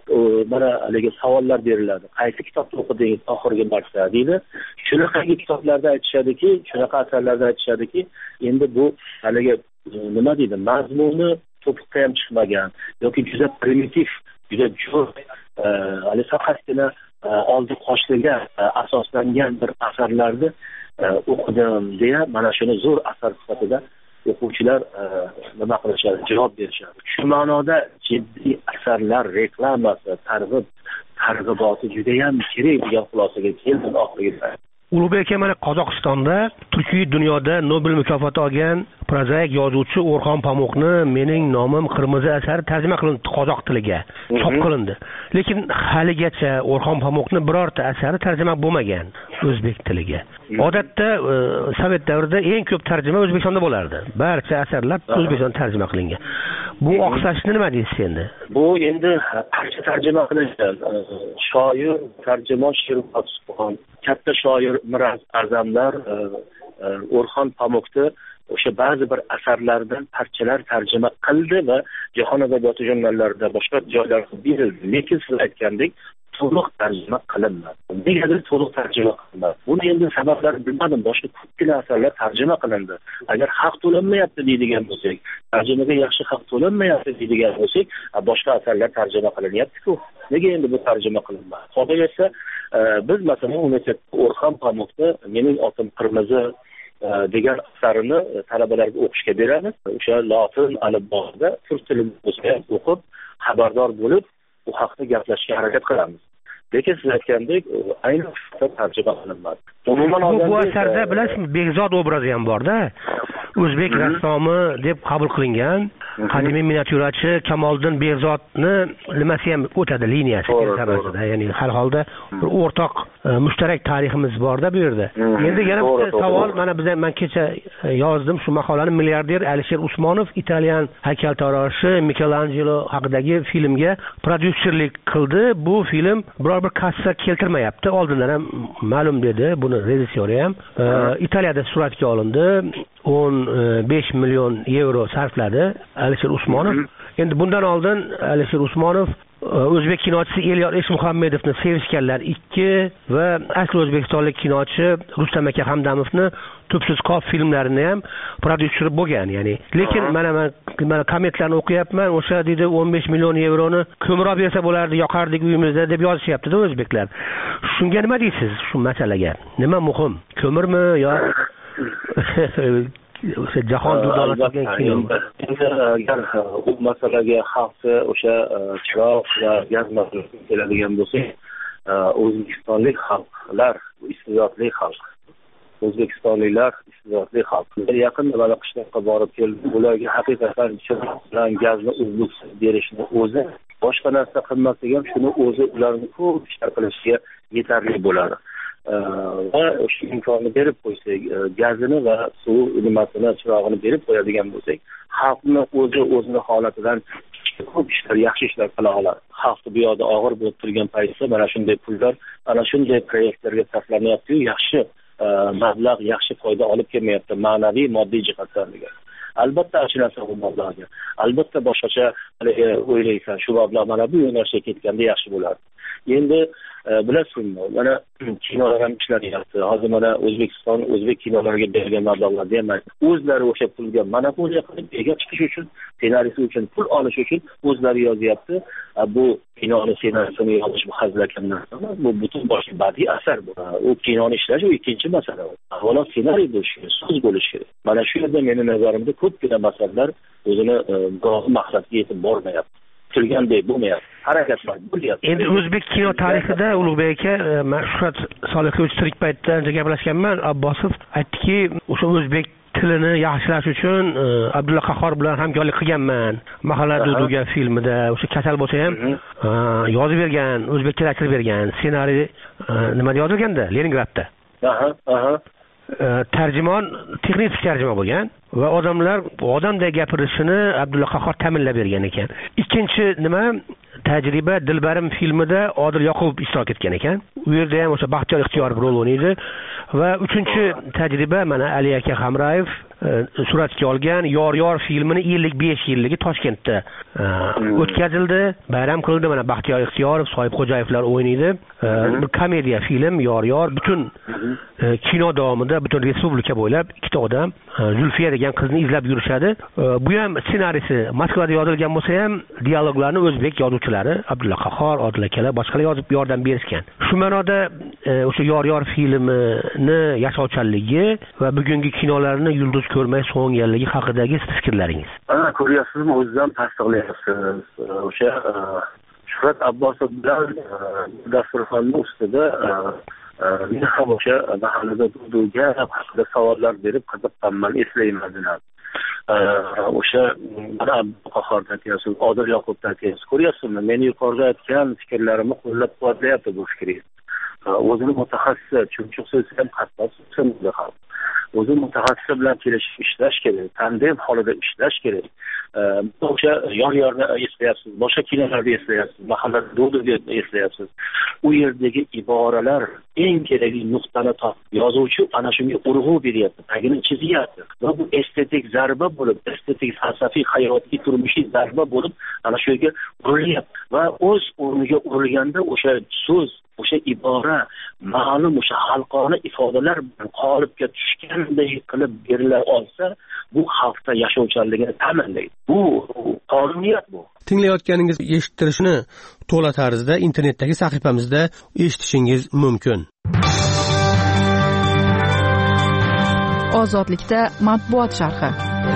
mana haligi savollar beriladi. Qaysi kitobni o'qidingiz oxirgi marta deydi. Shunaqangi kitoblarda aytishadiki, shunaqa asarlarda aytishadiki, endi bu haligi nima deydi, mazmuni to'piqqa ham chiqmagan yoki juda primitiv, juda jo'r, hali faqatgina oldi qoshliga asoslangan bir asarlarni o'qidim deya mana shuni zo'r asar sifatida o'quvchilar nima qilishadi, javob berishadi. Shu ma'noda jiddiy asarlar reklamasi, targ'ib targ'iboti juda ham kerak degan xulosaga keldim oxirida. Ulug'bek aka, mana Qozog'istonda turkiy dunyoda Nobel mukofoti olgan prozaik yozuvchi O'rxon Pamukni Mening nomim qirmizi asari tarjima qilindi qozoq tiliga, chop qilindi. Lekin haligacha O'rxon Pamukni birorta asari tarjima bo'lmagan o'zbek tiliga. Odatda Sovet davrida eng ko'p tarjima O'zbekistonda bo'lardi. Barcha asarlar O'zbekistonda tarjima qilingan. Bu oqsashni nima deysiz endi? Bu endi parcha tarjima qilingan. Shoir, tarjimon Sherobod Subhon, katta shoir Miraz Azamlar O'rxon Pamukni o'sha ba'zi bir asarlardan parchalar tarjima qildi va Jahon adabiyoti jurnallarida boshqa joylarda berildi. Lekin siz aytgandek to'liq tarjima qilinmadi. Negadir to'liq tarjima qilinmadi. Buni endi sabablari bilmadim. Boshqa ko'pgina asarlar tarjima qilindi. Agar haq to'lanmayapti deydigan bo'lsak, tarjimaga yaxshi haq to'lanmayapti deydigan bo'lsak, boshqa asarlar tarjima qilinyapti-ku. Nega endi bu tarjima qilinmadi? Qolaversa, biz masalan universitetda O'rxon Pamukni Mening otim qirmizi degan asarini talabalarga o'qishga beramiz. O'sha lotin alifbosida turk tilida bo'lsa ham o'qib, xabardor bo'lib, bu haqda gaplashishga harakat qilamiz. Lekin siz aytgandek, ayni vaqtda tarjima qilinmadi. Umuman bu asarda bilasizmi, Bekzod obrazi ham bor-da. O'zbek rassomi deb qabul qilingan qadimiy miniatyurachi Kamoliddin Bekzodni nimasi ham o'tadi, liniyasi sababida. Ya'ni har holda bir o'rtoq mushtarak tariximiz bor-da bu yerda. Endi yana bir savol, mana biz men kecha yozdim shu maqolani, milliarder Alisher Usmonov Italyan haykaltaroshi Michelangelo haqidagi filmga prodyuserlik qildi. Bu film biror bir kassa keltirmayapti. Oldindan ham ma'lum dedi, buni rejissyori ham. Italiyada suratga olindi. o'n besh million yevro sarfladi Alisher Usmonov. Endi bundan oldin Alisher Usmonov o'zbek kinochisi Elyor Esmuhammedovni Sevishganlar ikki va asli o'zbekistonlik kinochi Rustam aka Hamdamovni Tubsiz qop filmlarini ham prodyuseri bo'lgan, ya'ni. Lekin mana men mana kommentlarni o'qiyapman, o'sha deydi o'n besh million yevroni ko'mir olib bersa bo'lardi, yoqardik uyimizda deb yozishyapti-da o'zbeklar. Shunga nima deysiz shu masalaga? Nima muhim? Ko'mirmi yo o'sha jahon dunyosiga kino? Agar bu masalaga xalqni o'sha chiroq va gaz keladigan bo'lsak, o'zbekistonlik xalqlar iste'dodli xalq. O'zbekistonliklar iste'dodli xalq. Yaqinda mana qishloqqa borib keldim. Ularga haqiqatan chiroq bilan gazni uzluksiz berishni o'zi, boshqa narsa qilmasak ham shuni o'zi ularni ko'p ishlar qilishiga yetarli bo'ladi. Va o'sha imkonni berib qo'ysak, gazini va suv nimasini, chirog'ini berib qo'yadigan bo'lsak, xalqni o'zi o'zini holatidan ko'p ishlar, yaxshi ishlar qila oladi. Xalqni bu yoqda og'ir bo'lib turgan paytda mana shunday pullar, ana shunday proyektlarga sarflanyapti, yaxshi mablag', yaxshi foyda olib kelmayapti, ma'naviy, moddiy jihatdan degan. Albatta achinasa bu mablag'ga. Albatta boshqacha o'ylaysan, shu mablag' mana bu yo'nalishga ketganda yaxshi bo'lardi. Endi bilasizmi, mana kinolar ham ishlanyapti. Hozir mana O'zbekiston o'zbek kinolariga bergan mablag'larni ham o'zlari o'sha pulga monopoliya qilib ega chiqish uchun, ssenariysi uchun pul olish uchun o'zlari yozyapti. Bu kinoni ssenarisini yozish bu hazilakam narsa emas. Bu butun boshli badiiy asar bu. U kinoni ishlash u ikkinchi masala. Avvalo ssenariy bo'lishi kerak, so'z bo'lishi kerak. Mana shu yerda meni nazarimda ko'pgina masalalar o'zini gohi maqsadga yetib bormayapti. Turgandek bo'lmayapti. Harakatlar bo'lyapti. Endi o'zbek kino tarixida Ulug'bek aka, men Shuhrat Solihovich tirik paytda ancha gaplashganman. Abbosov aytdiki, o'sha o'zbek tilini yaxshilash uchun Abdulla Qahhor bilan hamkorlik qilganman. Mahalla Duduga filmida o'sha kasal bo'lsa ham yozib bergan, o'zbek tilida aytib bergan. Ssenariy nimada yozilganda? Leningradda. Aha, aha. Tarjimon texnik tarjima bo'lgan va odamlar odamday gapirishini Abdulla Qahhor ta'minlab bergan ekan. Ikkinchi nima, tajriba Dilbarim filmida Odil Yoqubov ishtirok etgan ekan. U yerda ham o'sha Baxtiyor Ixtiyorov rol o'ynaydi. va uchinchi tajriba mana Ali aka Hamrayev suratga olgan yor yor filmini ellik besh yilligi Toshkentda o'tkazildi, bayram qildi. Mana Baxtiyor Ixtiyorov, Soyibxo'jayevlar o'ynaydi. Bir komediya film yor yor butun kino davomida butun respublika bo'ylab ikkita odam Zulfiya degan qizni izlab yurishadi. Bu ham ssenariysi Moskvada yozilgan bo'lsa ham dialoglarni o'zbek yozuvchilari Abdulla Qahhor, Odil akalar boshqalar yozib yordam berishgan. Shu ma'noda o'sha yor yor filmini yashovchanligi va bugungi kinolarni yulduz ko'rmay so'nganligi haqidagi fikrlaringiz? Ana ko'ryapsizmi, o'zidan tasdiqlayapsiz. O'sha Shuhrat Abbosov bilan dasturxonni ustida men ham o'sha mahallada turdiga haqida savollar berib qiziqqanman, eslayman. O'sha mana Qahhorda aytyapsiz, Odil Yoqubda aytyapsiz. Ko'ryapsizmi, meni yuqorida aytgan fikrlarimni qo'llab-quvvatlayapti bu fikringiz. O'zini mutaxassis, chunki so'z ham qattiq so'zda ham. O'zi mutaxassis bilan kelishib ishlash kerak, tandem holida ishlash kerak. O'sha yor-yorni eslayapsiz, boshqa kinolarni eslayapsiz, mahalla do'diga eslayapsiz. U yerdagi iboralar eng kerakli nuqtani topib, yozuvchi ana shunga urg'u beryapti, tagini chizyapti. Va bu estetik zarba bo'lib, estetik falsafiy hayotiy turmushiy zarba bo'lib, ana shu yerga urilyapti. Va o'z o'rniga urilganda o'sha so'z, o'sha ibora, ma'lum o'sha xalqona ifodalar qolipga tushganday qilib berila olsa, bu xalqda yashovchanligini ta'minlaydi. Bu qonuniyat bu. Tinglayotganingiz eshittirishni to'la tarzda internetdagi sahifamizda eshitishingiz mumkin. Ozodlikda matbuot sharhi.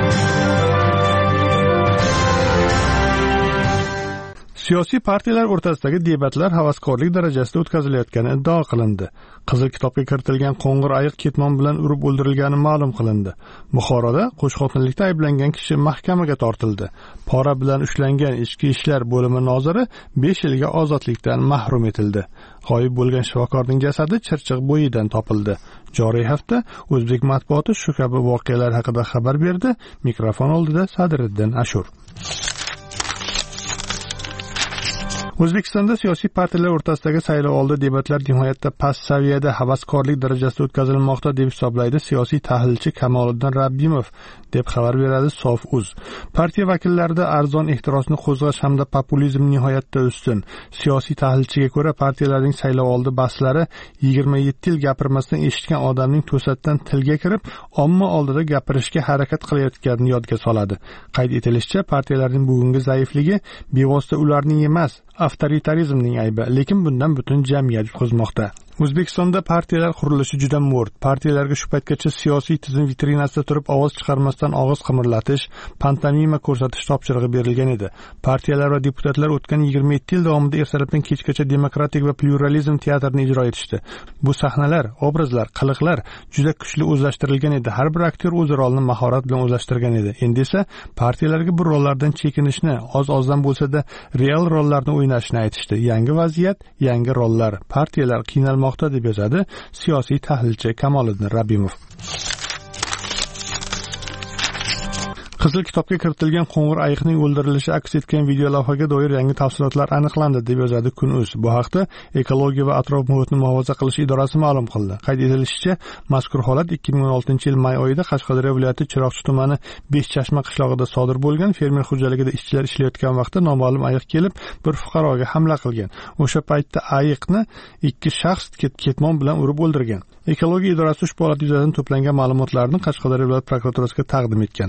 Siyosiy partiyalar o'rtasidagi debatlar havaskorlik darajasida o'tkazilayotgani iddao qilindi. Qizil kitobga kiritilgan qo'ng'ir ayiq ketmon bilan urib o'ldirilgani ma'lum qilindi. Buxoroda qo'shxotinlikda ayblangan kishi mahkamaga tortildi. Pora bilan ushlangan ichki ishlar bo'limi noziri besh yilga ozodlikdan mahrum etildi. G'oyib bo'lgan shifokorning jasadi Chirchiq bo'yidan topildi. Joriy hafta o'zbek matbuoti shu kabi voqealar haqida xabar berdi. Mikrofon oldida Sadriddin Ashur. O'zbekistonda siyosiy partiyalar o'rtasidagi saylovoldi debatlar nihoyatda past saviyada havaskorlik darajasida o'tkazilmoqda deb hisoblaydi siyosiy tahlilchi Kamoliddin Rabbimov, deb xabar beradi Sof.uz. Partiya vakillarida arzon ehtirosni qo'zg'ash hamda populizm nihoyatda ustun. Siyosiy tahlilchiga ko'ra, partiyalarning saylovoldi bahslari yigirma yetti yil gapirmasdan eshitgan odamning to'satdan tilga kirib, omma oldida gapirishga harakat qilayotganini yodga soladi. Qayd etilishicha, partiyalarning bugungi zaifligi bevosita ularning emas, avtoritarizmning aybi, lekin bundan butun jamiyat yutqizmoqda. O'zbekistonda partiyalar qurilishi juda mo'rt. Partiyalarga shu paytgacha siyosiy tizim vitrinasida turib ovoz chiqarmasdan og'iz qimirlatish, pantomima ko'rsatish topshirig'i berilgan edi. Partiyalar va deputatlar o'tgan yigirma yetti yil davomida ertalabdan kechgacha demokratik va pluralizm teatrini ijro etishdi. Bu sahnalar, obrazlar, qiliqlar juda kuchli o'zlashtirilgan edi. Har bir aktyor o'z rolini mahorat bilan o'zlashtirgan edi. Endi esa partiyalarga bu rollardan chekinishni, oz-ozdan bo'lsa-da real rollarni o'ynashni aytishdi. Yangi vaziyat, yangi rollar. Partiyalar qiynal deb yozadi siyosiy tahlilchi Kamoliddin Rabbimov. Qizil kitobga kiritilgan qo'ng'ir ayiqning o'ldirilishi aks etgan video lavhaga doir yangi tafsilotlar aniqlandi deb yozadi Kun.uz. Bu haqda Ekologiya va atrof muhitni muhofaza qilish idorasi ma'lum qildi. Qayd etilishicha, mazkur holat ikki ming o'n oltinchi yil may oyida Qashqadaryo viloyati Chiroqchi tumani Beshchashma qishlog'ida sodir bo'lgan. Fermer xo'jaligida ishchilar ishlayotgan vaqtda noma'lum ayiq kelib, bir fuqaroga hamla qilgan. O'sha paytda ayiqni ikki shaxs ketmon bilan urib o'ldirgan. Ekologiya idorasi ushbu holat yuzasidan to'plangan ma'lumotlarni Qashqadaryo viloyat prokuraturasiga taqdim etgan.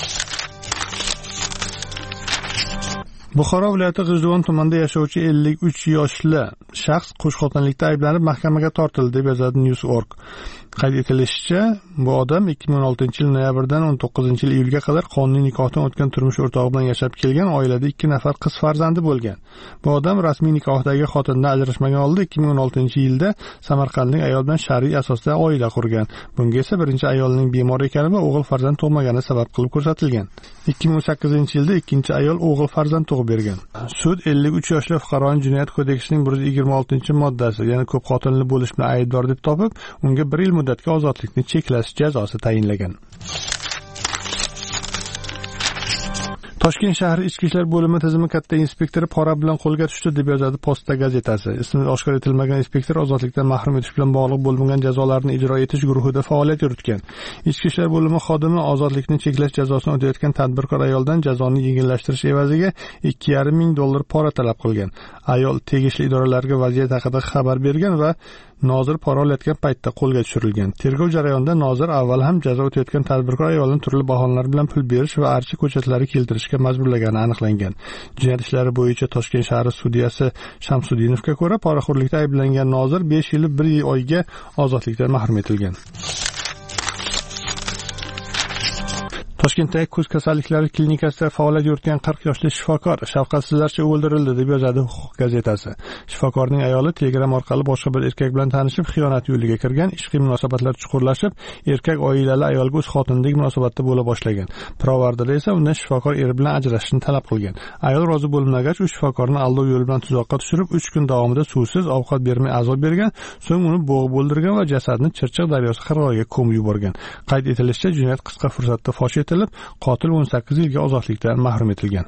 Buxoro viloyati G'ijduvon tumanida yashovchi ellik uch yoshli shaxs qo'shxotinlikda ayblanib mahkamaga tortildi deb yozadi news dot org. Qayd etilishicha, bu odam ikki ming o'n oltinchi yil noyabrdan o'n to'qqizinchi yil iyulga qadar qonuniy nikohdan o'tgan turmush o'rtog'i bilan yashab kelgan, oilada ikki nafar qiz farzandi bo'lgan. Bu odam rasmiy nikohdagi xotindan ajrashmagan holda ikki ming o'n oltinchi yilda Samarqandlik ayol bilan shar'iy asosda oila qurgan. Bunga esa birinchi ayolning bemor ekani va o'g'il farzand tug'magani sabab qilib ko'rsatilgan. ikki ming o'n sakkizinchi yilda ikkinchi ayol o'g'il farzand tug'ib bergan. Sud ellik uch yoshli fuqaroning jinoyat kodeksining bir yuz yigirma oltinchi moddasi, ya'ni ko'p xotinli bo'lish bilan aybdor deb topib, unga bir yil muddatga ozodlikni cheklash jazosi tayinlagan. Toshkent shahri ichki ishlar bo'limi tizimi katta inspektori pora bilan qo'lga tushdi deb yozadi Posta gazetasi. Ismi oshkor etilmagan inspektor ozodlikdan mahrum etish bilan bog'liq bo'lmagan jazolarni ijro etish guruhida faoliyat yuritgan. Ichki ishlar bo'limi xodimi ozodlikni cheklash jazosini o'tayotgan tadbirkor ayoldan jazoni yengillashtirish evaziga ikki yarim ming dollar pora talab qilgan. Ayol tegishli idoralarga vaziyat haqida xabar bergan va nozir pora olayotgan paytda qo'lga tushirilgan. Tergov jarayonida nozir avval ham jazo o'tayotgan tadbirkor ayolni turli bahonalar bilan pul berish va archa ko'chatlari keltirishga majburlagani aniqlangan. Jinoyat ishlari bo'yicha Toshkent shahri sudyasi Shamsuddinovga ko'ra, poraxo'rlikda ayblangan nozir besh yil bir oyga ozodlikdan mahrum etilgan. Toshkentdagi ko'z kasalliklari klinikasida faoliyat yuritgan qirq yoshli shifokor shafqatsizlarcha o'ldirildi deb yozadi Huquq gazetasi. Shifokorning ayoli Telegram orqali boshqa bir erkak bilan tanishib, xiyonat yo'liga kirgan, ishqiy munosabatlar chuqurlashib, erkak oilali ayolga o'z xotinidek munosabatda bo'la boshlagan. Pirovardida esa undan shifokor eri bilan ajrashishni talab qilgan. Ayol rozi bo'lmagach, u shifokorni aldov yo'li bilan tuzoqqa tushirib, uch kun davomida suvsiz ovqat bermay azob bergan, so'ng uni bo'g'ib o'ldirgan va jasadni Chirchiq daryosi qirg'og'iga ko'mib yuborgan. Qayd etilishicha, jinoyat qisqa fursatda fosh etilib, qotil o'n sakkiz yilga ozodlikdan mahrum etilgan.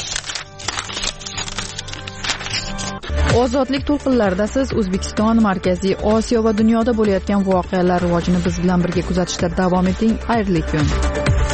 Ozodlik to'lqinlarida siz O'zbekiston, Markaziy Osiyo va dunyoda bo'layotgan voqealar rivojini biz bilan birga kuzatishda davom eting. Xayrli kun.